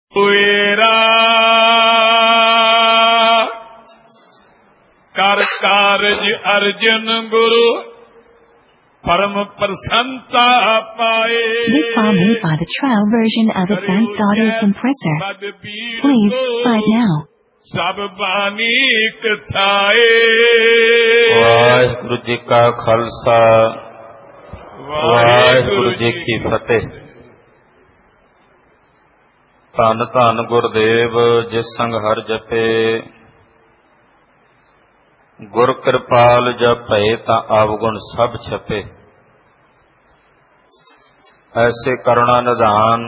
तेरा कर कारज अर्जुन गुरु परम प्रसन्नता पाए। This file made by the trial version of Advanced Audio Compressor. Please buy it now. सब बानी कथाए। वाहिगुरु जी का खालसा वाहिगुरु जी की फतेह। ਧੰਨ ਧੰਨ ਗੁਰਦੇਵ ਜਿਸ ਸੰਗ ਹਰ ਜਪੇ, ਗੁਰ ਕਿਰਪਾਲ ਜਪ ਭਏ ਤਾਂ ਆਵਗੁਣ ਸਭ ਛਪੇ। ਐਸੇ ਕਰੁਣਾ ਨਿਧਾਨ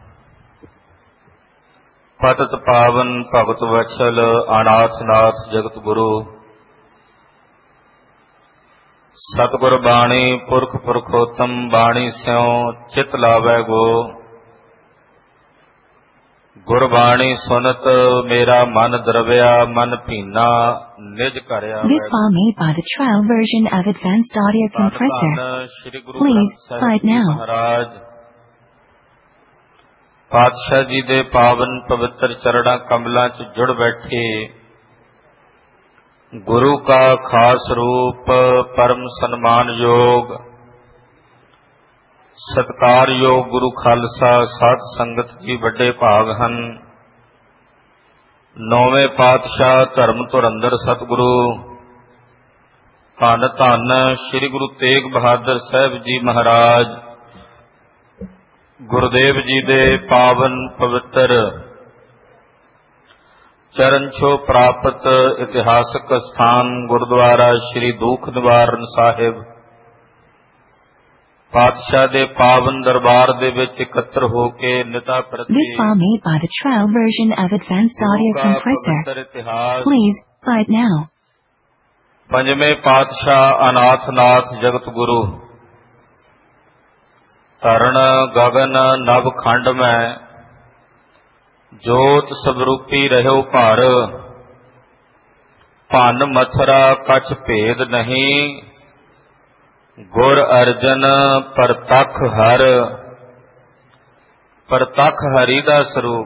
ਪਤਿਤ ਪਾਵਨ ਭਗਤ ਵਛਲ ਅਨਾਥ ਨਾਥ ਜਗਤ ਗੁਰੂ, ਸਤਿਗੁਰ ਬਾਣੀ ਪੁਰਖ ਪੁਰਖੋਤਮ ਬਾਣੀ ਸਿਉ ਚਿਤ ਲਾਵੈ ਗੋ। ਗੁਰਬਾਣੀ ਸੁਨਤ ਮੇਰਾ ਮਨ ਦਰਵਿਆ ਮਨ ਭੀਨਾ ਨਿਜ ਘਰ ਆਵੈ। This file made by the trial version of Advanced Audio Compressor. Please buy it now. ਮਹਾਰਾਜ ਪਾਤਸ਼ਾਹ ਜੀ ਦੇ ਪਾਵਨ ਪਵਿੱਤਰ ਚਰਣਾ ਕਮਲਾਂ 'ਚ ਜੁੜ ਬੈਠੇ ਗੁਰੂ ਕਾ ਖਾਸ ਰੂਪ ਪਰਮ ਸਨਮਾਨਯੋਗ ਸਤਿਕਾਰਯੋਗ ਗੁਰੂ ਖਾਲਸਾ ਸਾਧ ਸੰਗਤ ਜੀ ਵੱਡੇ ਭਾਗ ਹਨ। ਨੌਵੇਂ ਪਾਤਸ਼ਾਹ ਧਰਮ ਧੁਰੰਦਰ ਸਤਿਗੁਰੂ ਧੰਨ ਧੰਨ ਸ੍ਰੀ ਗੁਰੂ ਤੇਗ ਬਹਾਦਰ ਸਾਹਿਬ ਜੀ ਮਹਾਰਾਜ ਗੁਰਦੇਵ ਜੀ ਦੇ ਪਾਵਨ ਪਵਿੱਤਰ ਚਰਨ ਛੋਹ ਪ੍ਰਾਪਤ ਇਤਿਹਾਸਕ ਸਥਾਨ ਗੁਰਦੁਆਰਾ ਸ੍ਰੀ ਦੂਖ ਨਿਵਾਰਨ ਸਾਹਿਬ ਪਾਤਸ਼ਾਹ ਦੇ ਪਾਵਨ ਦਰਬਾਰ ਦੇ ਵਿੱਚ ਇਕੱਤਰ ਹੋ ਕੇ ਨਿਤਾ ਪ੍ਰਤੀ This file made by the trial version of Advanced Audio Compressor. Please buy it now. ਪੰਜਵੇਂ ਪਾਤਸ਼ਾਹ ਅਨਾਥ ਨਾਥ ਜਗਤ ਗੁਰੂ ਧਰਨ ਗਗਨ ਨਭ ਖੰਡ ਮੈਂ ਜੋਤ ਸਵਰੂਪੀ ਰਹਿਓ ਭਰ ਭੰਨ ਮਥਰਾ ਕਛ ਭੇਦ ਨਹੀਂ ਗੁਰ ਅਰਜਨ ਪ੍ਰਤੱਖ ਹਰ। ਪ੍ਰਤੱਖ ਹਰੀ ਦਾ ਸਰੂਪ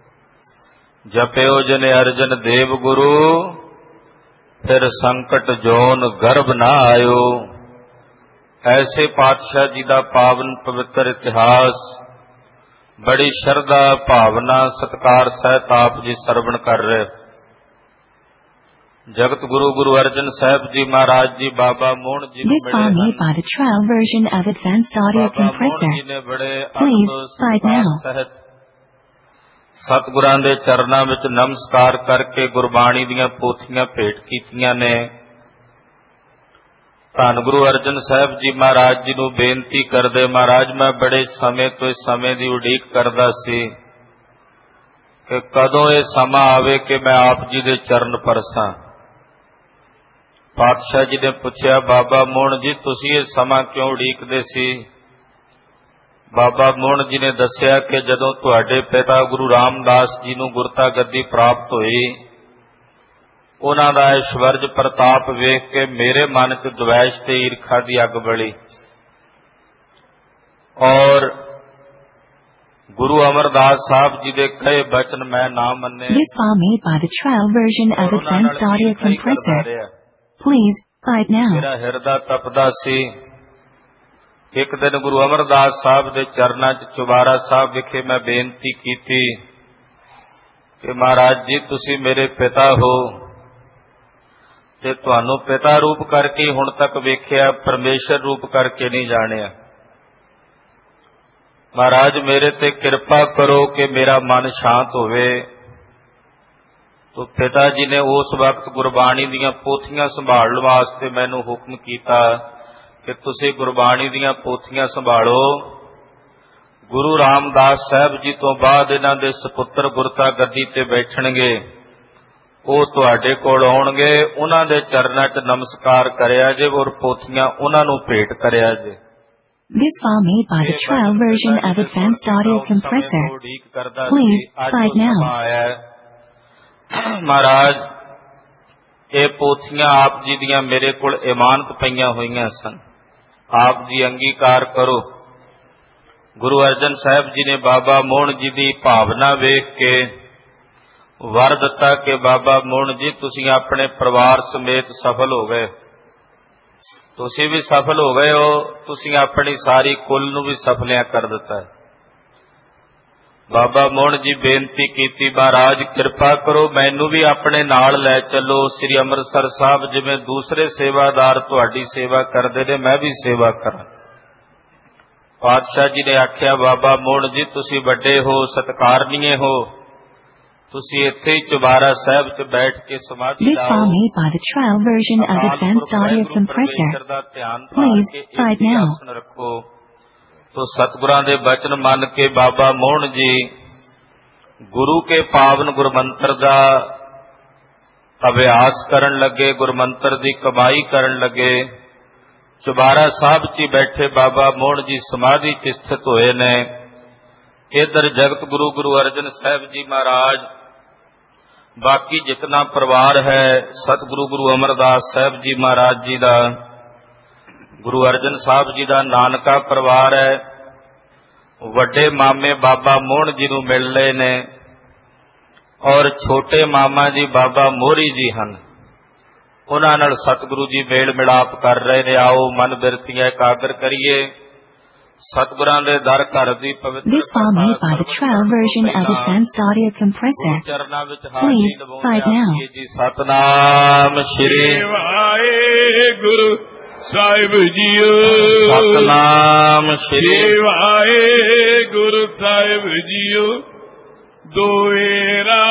ਜਪਿਓ ਜਿਨ ਅਰਜਨ ਦੇਵ ਗੁਰੂ ਫਿਰ ਸੰਕਟ ਜੋਨ ਗਰਭ ਨਾ ਆਇਓ। ਐਸੇ ਪਾਤਸ਼ਾਹ ਜੀ ਦਾ ਪਾਵਨ ਪਵਿੱਤਰ ਇਤਿਹਾਸ ਬੜੀ ਸ਼ਰਧਾ ਭਾਵਨਾ ਸਤਿਕਾਰ ਸਹਿਤ ਆਪ ਜੀ ਸਰਵਣ ਕਰ ਰਹੇ। ਜਗਤ ਗੁਰੂ ਗੁਰੂ ਅਰਜਨ ਸਾਹਿਬ ਜੀ ਮਹਾਰਾਜ ਜੀ ਬਾਬਾ Mohan ji This file made by the trial version of Advanced Audio Compressor. Please buy it now. ਸਤਿਗੁਰਾਂ ਦੇ ਚਰਨਾਂ ਵਿੱਚ ਨਮਸਕਾਰ ਕਰਕੇ ਗੁਰਬਾਣੀ ਦੀਆਂ ਪੋਥੀਆਂ ਭੇਟ ਕੀਤੀਆਂ ਨੇ। ਧੰਨ ਗੁਰੂ ਅਰਜਨ ਸਾਹਿਬ ਜੀ ਮਹਾਰਾਜ ਜੀ ਨੂੰ ਬੇਨਤੀ ਕਰਦੇ, ਮਹਾਰਾਜ ਮੈਂ ਬੜੇ ਸਮੇਂ ਤੋਂ ਇਸ ਸਮੇਂ ਦੀ ਉਡੀਕ ਕਰਦਾ ਸੀ ਕਿ ਕਦੋਂ ਇਹ ਸਮਾਂ ਆਵੇ ਕਿ ਮੈਂ ਆਪ ਜੀ ਦੇ ਚਰਨ ਪਰਸਾਂ। ਪਾਤਸ਼ਾਹ ਜੀ ਨੇ ਪੁੱਛਿਆ, ਬਾਬਾ ਮੋਹਨ ਜੀ ਤੁਸੀਂ ਇਹ ਸਮਾਂ ਕਿਉਂ ਉਡੀਕਦੇ ਸੀ? ਬਾਬਾ ਮੋਹਨ ਜੀ ਨੇ ਦੱਸਿਆ ਕਿ ਜਦੋਂ ਤੁਹਾਡੇ ਪਿਤਾ ਗੁਰੂ ਰਾਮਦਾਸ ਜੀ ਨੂੰ ਗੁਰਤਾ ਗੱਦੀ ਪ੍ਰਾਪਤ ਹੋਈ, ਉਹਨਾਂ ਦਾ ਐਸ਼ਵਰਜ ਪ੍ਰਤਾਪ ਵੇਖ ਕੇ ਮੇਰੇ ਮਨ 'ਚ ਦਵੈਸ਼ ਤੇ ਈਰਖਾ ਦੀ ਅੱਗ ਬਲੀ ਔਰ ਗੁਰੂ ਅਮਰਦਾਸ ਸਾਹਿਬ ਜੀ ਦੇ ਕਹੇ ਬਚਨ ਮੈਂ ਨਾ ਮੰਨੇ। This file made by the trial version of Advanced Audio Compressor. Please buy it now. ਮੇਰਾ ਹਿਰਦਾ ਤਪਦਾ ਸੀ। ਇੱਕ ਦਿਨ ਗੁਰੂ ਅਮਰਦਾਸ ਸਾਹਿਬ ਦੇ ਚਰਨਾਂ 'ਚ ਚੁਬਾਰਾ ਸਾਹਿਬ ਵਿਖੇ ਮੈਂ ਬੇਨਤੀ ਕੀਤੀ ਕਿ ਮਹਾਰਾਜ ਜੀ ਤੁਸੀਂ ਮੇਰੇ ਪਿਤਾ ਹੋ ਤੇ ਤੁਹਾਨੂੰ ਪਿਤਾ ਰੂਪ ਕਰਕੇ ਹੁਣ ਤੱਕ ਵੇਖਿਆ, ਪਰਮੇਸ਼ਰ ਰੂਪ ਕਰਕੇ ਨਹੀਂ ਜਾਣਿਆ। ਮਹਾਰਾਜ ਮੇਰੇ ਤੇ ਕਿਰਪਾ ਕਰੋ ਕਿ ਮੇਰਾ ਮਨ ਸ਼ਾਂਤ ਹੋਵੇ। ਤੋ ਪਿਤਾ ਜੀ ਨੇ ਉਸ ਵਕਤ ਗੁਰਬਾਣੀ ਦੀਆਂ ਪੋਥੀਆਂ ਸੰਭਾਲਣ ਵਾਸਤੇ ਮੈਨੂੰ ਹੁਕਮ ਕੀਤਾ ਕਿ ਤੁਸੀਂ ਗੁਰਬਾਣੀ ਦੀਆਂ ਪੋਥੀਆਂ ਸੰਭਾਲੋ। ਗੁਰੂ ਰਾਮਦਾਸ ਸਾਹਿਬ ਜੀ ਤੋਂ ਬਾਅਦ ਇਹਨਾਂ ਦੇ ਸਪੁੱਤਰ ਗੁਰਤਾ ਗੱਦੀ ਤੇ ਬੈਠਣਗੇ, ਉਹ ਤੁਹਾਡੇ ਕੋਲ ਆਉਣਗੇ, ਉਹਨਾਂ ਦੇ ਚਰਨਾਂ 'ਚ ਨਮਸਕਾਰ ਕਰਿਆ ਜੇ ਔਰ ਪੋਥੀਆਂ ਉਹਨਾਂ ਨੂੰ ਭੇਟ ਕਰਿਆ ਜੇ। This file made by the trial version of Advanced Audio Compressor. Please buy it now. ਮਹਾਰਾਜ ਇਹ ਪੋਥੀਆਂ ਆਪ ਜੀ ਦੀਆਂ ਮੇਰੇ ਕੋਲ ਇਮਾਨਤ ਪਈਆਂ ਹੋਈਆਂ ਸਨ, ਆਪ ਜੀ ਅੰਗੀਕਾਰ ਕਰੋ। ਗੁਰੂ ਅਰਜਨ ਸਾਹਿਬ ਜੀ ਨੇ ਬਾਬਾ ਮੋਹਨ ਜੀ ਦੀ ਭਾਵਨਾ ਵੇਖ ਕੇ ਵਰ ਦਿੱਤਾ ਕਿ ਬਾਬਾ ਮੋਹਨ ਜੀ ਤੁਸੀਂ ਆਪਣੇ ਪਰਿਵਾਰ ਸਮੇਤ ਸਫਲ ਹੋ ਗਏ, ਤੁਸੀਂ ਵੀ ਸਫਲ ਹੋ ਗਏ ਹੋ, ਤੁਸੀਂ ਆਪਣੀ ਸਾਰੀ ਕੁੱਲ ਨੂੰ ਵੀ ਸਫਲਿਆਂ ਕਰ ਦਿੱਤਾ ਹੈ। ਬਾਬਾ ਮੋਹਨ ਜੀ ਬੇਨਤੀ ਕੀਤੀ, ਮਹਾਰਾਜ ਕਿਰਪਾ ਕਰੋ ਮੈਨੂੰ ਵੀ ਆਪਣੇ ਨਾਲ ਲੈ ਚੱਲੋ, ਸ੍ਰੀ ਅੰਮ੍ਰਿਤਸਰ ਸਾਹਿਬ ਜਿਵੇਂ ਦੂਸਰੇ ਸੇਵਾਦਾਰ ਤੁਹਾਡੀ ਸੇਵਾ ਕਰਦੇ ਨੇ ਮੈਂ ਵੀ ਸੇਵਾ ਕਰਾਂ। ਪਾਤਸ਼ਾਹ ਜੀ ਨੇ ਆਖਿਆ, ਬਾਬਾ ਮੋਹਨ ਜੀ ਤੁਸੀਂ ਵੱਡੇ ਹੋ, ਸਤਿਕਾਰਨੀਏ ਹੋ, ਤੁਸੀਂ ਇੱਥੇ ਹੀ ਚੁਬਾਰਾ ਸਾਹਿਬ 'ਚ ਬੈਠ ਕੇ ਸਮਾਧੀ This file made by the trial version of Advanced Audio Compressor. Please, fight now. ਰੱਖੋ। ਤੋ ਸਤਿਗੁਰਾਂ ਦੇ ਬਚਨ ਮੰਨ ਕੇ ਬਾਬਾ ਮੋਹਨ ਜੀ ਗੁਰੂ ਕੇ ਪਾਵਨ ਗੁਰਮੰਤਰ ਦਾ ਅਭਿਆਸ ਕਰਨ ਲੱਗੇ, ਗੁਰਮੰਤਰ ਦੀ ਕਮਾਈ ਕਰਨ ਲੱਗੇ। ਚੁਬਾਰਾ ਸਾਹਿਬ 'ਚ ਬੈਠੇ ਬਾਬਾ ਮੋਹਨ ਜੀ ਸਮਾਧੀ 'ਚ ਸਥਿਤ ਹੋਏ ਨੇ। ਇਧਰ ਜਗਤ ਗੁਰੂ ਗੁਰੂ ਅਰਜਨ ਸਾਹਿਬ ਜੀ ਮਹਾਰਾਜ, ਬਾਕੀ ਜਿਤਨਾ ਪਰਿਵਾਰ ਹੈ ਸਤਿਗੁਰੂ ਗੁਰੂ ਅਮਰਦਾਸ ਸਾਹਿਬ ਜੀ ਮਹਾਰਾਜ ਜੀ ਦਾ, ਗੁਰੂ ਅਰਜਨ ਸਾਹਿਬ ਜੀ ਦਾ ਨਾਨਕਾ ਪਰਿਵਾਰ ਹੈ। ਵੱਡੇ ਮਾਮੇ ਬਾਬਾ ਮੋਹਨ ਜੀ ਨੂੰ ਮਿਲ ਲਏ ਨੇ ਔਰ ਛੋਟੇ ਮਾਮਾ ਜੀ ਬਾਬਾ ਮੋਹਰੀ ਜੀ ਹਨ, ਉਹਨਾਂ ਨਾਲ ਸਤਿਗੁਰੂ ਜੀ ਮੇਲ ਮਿਲਾਪ ਕਰ ਰਹੇ ਨੇ। ਆਓ ਮਨ ਬਿਰਤੀਆਂ ਇਕਾਗਰ ਕਰੀਏ, ਸਤਿਗੁਰਾਂ ਦੇ ਦਰ ਘਰ ਦੀ ਪਵਿੱਤਰ This file made by the trial version of Advanced Audio Compressor. ਚਰਨਾਂ ਵਿੱਚ Please, fight now. ਜੀ ਸਤਨਾਮ ਸ਼੍ਰੀ ਵਾਹਿਗੁਰੂ ਸਾਹਿਬ ਜੀਓ, ਸਤਨਾਮ ਸ਼੍ਰੀ ਵਾਹਿਗੁਰੂ ਸਾਹਿਬ ਜੀਓ। ਦੋਏਰਾ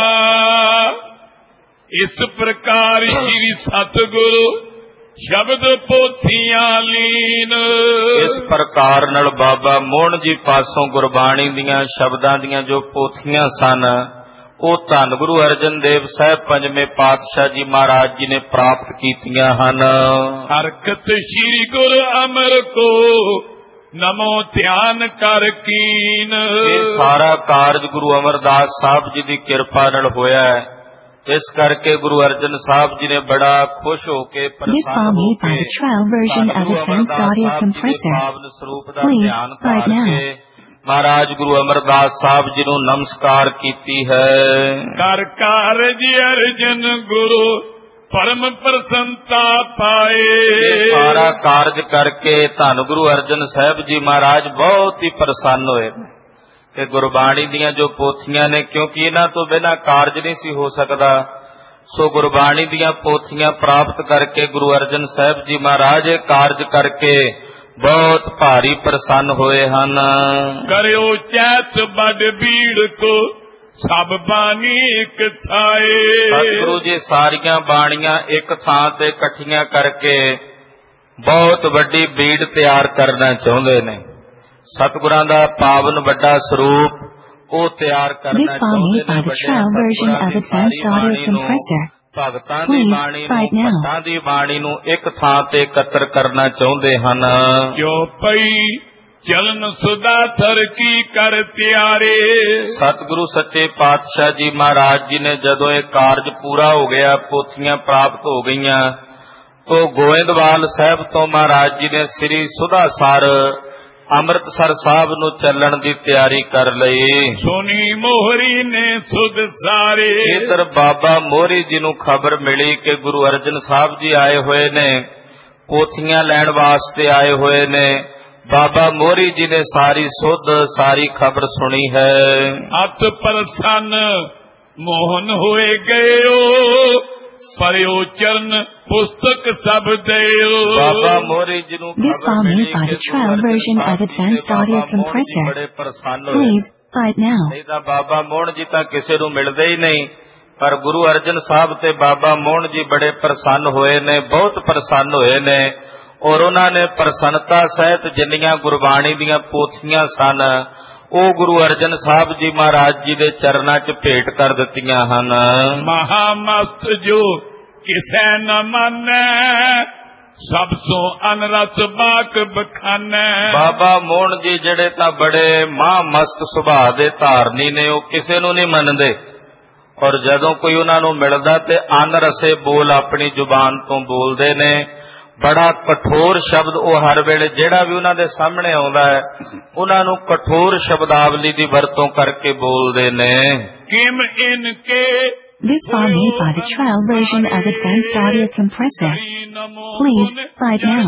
ਇਸ ਪ੍ਰਕਾਰ ਸ੍ਰੀ ਸਤਿਗੁਰੂ ਸ਼ਬਦ ਪੋਥੀਆਂ ਲੀਨ। ਇਸ ਪ੍ਰਕਾਰ ਨਾਲ ਬਾਬਾ ਮੋਹਨ ਜੀ ਪਾਸੋਂ ਗੁਰਬਾਣੀ ਦੀਆਂ ਸ਼ਬਦਾਂ ਦੀਆਂ ਜੋ ਪੋਥੀਆਂ ਸਨ ਉਹ ਧੰਨ ਗੁਰੂ ਅਰਜਨ ਦੇਵ ਸਾਹਿਬ ਪੰਜਵੇਂ ਪਾਤਸ਼ਾਹ ਜੀ ਮਹਾਰਾਜ ਜੀ ਨੇ ਪ੍ਰਾਪਤ ਕੀਤੀਆਂ ਹਨ। ਹਰਕਤ ਸ੍ਰੀ ਗੁਰ ਅਮਰ ਕੋ ਨਮੋ ਧਿਆਨ ਕਰ ਕੀਨ। ਇਹ ਸਾਰਾ ਕਾਰਜ ਗੁਰੂ ਅਮਰਦਾਸ ਸਾਹਿਬ ਜੀ ਦੀ ਕਿਰਪਾ ਨਾਲ ਹੋਇਆ ਹੈ। ਇਸ ਕਰਕੇ ਗੁਰੂ ਅਰਜਨ ਸਾਹਿਬ ਜੀ ਨੇ ਬੜਾ ਖੁਸ਼ ਹੋ ਕੇ ਪ੍ਰਸੰਨ ਹੋ ਕੇ ਗੁਰੂ ਅਮਰਦਾਸ ਸਾਹਿਬ ਦੇ ਸਰੂਪ ਦਾ ਧਿਆਨ ਕਰਕੇ ਮਹਾਰਾਜ ਗੁਰੂ ਅਮਰਦਾਸ ਸਾਹਿਬ ਜੀ ਨੂੰ ਨਮਸਕਾਰ ਕੀਤੀ ਹੈ। ਕਰ ਕਾਰਜ ਅਰਜਨ ਗੁਰੂ ਪਰਮ ਪ੍ਰਸੰਤਾ ਪਾਏ। ਸਾਰਾ ਕਾਰਜ ਕਰਕੇ ਧੰਨ ਗੁਰੂ ਅਰਜਨ ਸਾਹਿਬ ਜੀ ਮਹਾਰਾਜ ਬਹੁਤ ਹੀ ਪ੍ਰਸੰਨ ਹੋਏ ਕਿ ਗੁਰਬਾਣੀ ਦੀਆਂ ਜੋ ਪੋਥੀਆਂ ਨੇ, ਕਿਉਂਕਿ ਇਹਨਾਂ ਤੋਂ ਬਿਨਾਂ ਕਾਰਜ ਨਹੀਂ ਸੀ ਹੋ ਸਕਦਾ, ਸੋ ਗੁਰਬਾਣੀ ਦੀਆਂ ਪੋਥੀਆਂ ਪ੍ਰਾਪਤ ਕਰਕੇ ਗੁਰੂ ਅਰਜਨ ਸਾਹਿਬ ਜੀ ਮਹਾਰਾਜ ਇਹ ਕਾਰਜ ਕਰਕੇ ਬਹੁਤ ਭਾਰੀ ਪ੍ਰਸੰਨ ਹੋਏ ਹਨ। ਕਰਿਓ ਚੈਤ ਬੜ ਬੀੜ ਕੋ ਸਭ ਬਾਣੀ ਇੱਕ ਥਾਏ। ਸਤਿਗੁਰੂ ਜੀ ਸਾਰੀਆਂ ਬਾਣੀਆਂ ਇੱਕ ਥਾਂ ਤੇ ਇਕੱਠੀਆਂ ਕਰਕੇ ਬਹੁਤ ਵੱਡੀ ਬੀੜ ਤਿਆਰ ਕਰਨਾ ਚਾਹੁੰਦੇ ਨੇ। ਸਤਿਗੁਰਾਂ ਦਾ ਪਾਵਨ ਵੱਡਾ ਸਰੂਪ ਉਹ ਤਿਆਰ ਕਰਨਾ ਚਾਹੁੰਦੇ ਨੇ। ਭਗਤਾਂ ਦੀ ਬਾਣੀ ਨੂੰ, ਭਗਤਾਂ ਦੀ ਬਾਣੀ ਨੂੰ ਇੱਕ ਥਾਂ ਤੇ ਇਕੱਤਰ ਕਰਨਾ ਚਾਹੁੰਦੇ ਹਨ। ਜੋ ਪਈ ਚਲਨ ਸੁਦਾਸਰ ਕੀ ਕਰ ਤਿਆਰੇ। ਸਤਿਗੁਰੂ ਸੱਚੇ ਪਾਤਸ਼ਾਹ ਜੀ ਮਹਾਰਾਜ ਜੀ ਨੇ ਜਦੋਂ ਇਹ ਕਾਰਜ ਪੂਰਾ ਹੋ ਗਿਆ, ਪੋਥੀਆਂ ਪ੍ਰਾਪਤ ਹੋ ਗਈਆਂ, तो ਗੋਇੰਦਵਾਲ ਸਾਹਿਬ ਤੋਂ ਮਹਾਰਾਜ ਜੀ ਨੇ ਸ੍ਰੀ ਸੁਦਾਸਰ ਅੰਮ੍ਰਿਤਸਰ ਸਾਹਿਬ ਨੂੰ ਚੱਲਣ ਦੀ ਤਿਆਰੀ ਕਰ ਲਈ। ਸੋਨੀ ਮੋਹਰੀ ਨੇ ਸੁਧ ਸਾਰੇ। ਇਧਰ ਬਾਬਾ ਮੋਹਰੀ ਜੀ ਨੂੰ ਖਬਰ ਮਿਲੀ ਕਿ ਗੁਰੂ ਅਰਜਨ ਸਾਹਿਬ ਜੀ ਆਏ ਹੋਏ ਨੇ, ਪੋਥੀਆਂ ਲੈਣ ਵਾਸਤੇ ਆਏ ਹੋਏ ਨੇ। ਬਾਬਾ ਮੋਹਰੀ ਜੀ ਨੇ ਸਾਰੀ ਸੁਧ ਸਾਰੀ ਖਬਰ ਸੁਣੀ ਹੈ। ਅਤ ਪ੍ਰਸੰਨ ਮੋਹਨ ਹੋਏ ਗਏ ਪਰਿਓ ਚਰਨ ਪੁਸਤਕ ਸਭ ਦੇਓ। ਬਾਬਾ ਮੋਹਰੀ ਜੀ ਨੂੰ This file made by the trial version of Advanced Audio Compressor. ਬੜੇ ਪ੍ਰਸੰਨ ਹੋਏ। Please fight now. ਨਹੀਂ ਤਾਂ ਬਾਬਾ ਮੋਹਨ ਜੀ ਤਾਂ ਕਿਸੇ ਨੂੰ ਮਿਲਦੇ ਹੀ ਨਹੀਂ, ਪਰ ਗੁਰੂ ਅਰਜਨ ਸਾਹਿਬ ਤੇ ਬਾਬਾ ਮੋਹਨ ਜੀ ਬੜੇ ਪ੍ਰਸੰਨ ਹੋਏ ਨੇ, ਬਹੁਤ ਪ੍ਰਸੰਨ ਹੋਏ ਨੇ। ਔਰ ਉਹਨਾਂ ਨੇ ਪ੍ਰਸੰਨਤਾ ਸਹਿਤ ਜਿੰਨੀਆਂ ਗੁਰਬਾਣੀ ਦੀਆਂ ਪੋਥੀਆਂ ਸਨ ਉਹ ਗੁਰੂ ਅਰਜਨ ਸਾਹਿਬ ਜੀ ਮਹਾਰਾਜ ਜੀ ਦੇ ਚਰਨਾਂ 'ਚ ਭੇਟ ਕਰ ਦਿੱਤੀਆਂ ਹਨ। ਮਹਾਮਸਤ ਜੋ ਕਿਸੈ ਨ ਮੰਨੈ ਸਭ ਸੋ ਅਨਰਸ ਬਾਕ ਬਖਾਨੈ। ਬਾਬਾ ਮੋਹਨ ਜੀ ਜਿਹੜੇ ਤਾਂ ਬੜੇ ਮਹਾਮਸਤ ਸੁਭਾਅ ਦੇ ਧਾਰਨੀ ਨੇ, ਉਹ ਕਿਸੇ ਨੂੰ ਨਹੀਂ ਮੰਨਦੇ, ਔਰ ਜਦੋਂ ਕੋਈ ਉਹਨਾਂ ਨੂੰ ਮਿਲਦਾ ਤੇ ਅਨਰਸੇ ਬੋਲ ਆਪਣੀ ਜ਼ੁਬਾਨ ਤੋਂ ਬੋਲਦੇ ਨੇ। ਬੜਾ ਕਠੋਰ ਸ਼ਬਦ ਉਹ ਹਰ ਵੇਲੇ ਜਿਹੜਾ ਵੀ ਉਹਨਾਂ ਦੇ ਸਾਹਮਣੇ ਆਉਂਦਾ ਹੈ ਉਹਨਾਂ ਨੂੰ ਕਠੋਰ ਸ਼ਬਦਾਵਲੀ ਦੀ ਵਰਤੋਂ ਕਰਕੇ ਬੋਲਦੇ ਨੇ। ਕਿਮ ਇਨਕੇ This file made by the trial version of Advanced Audio Compressor. Please buy it now.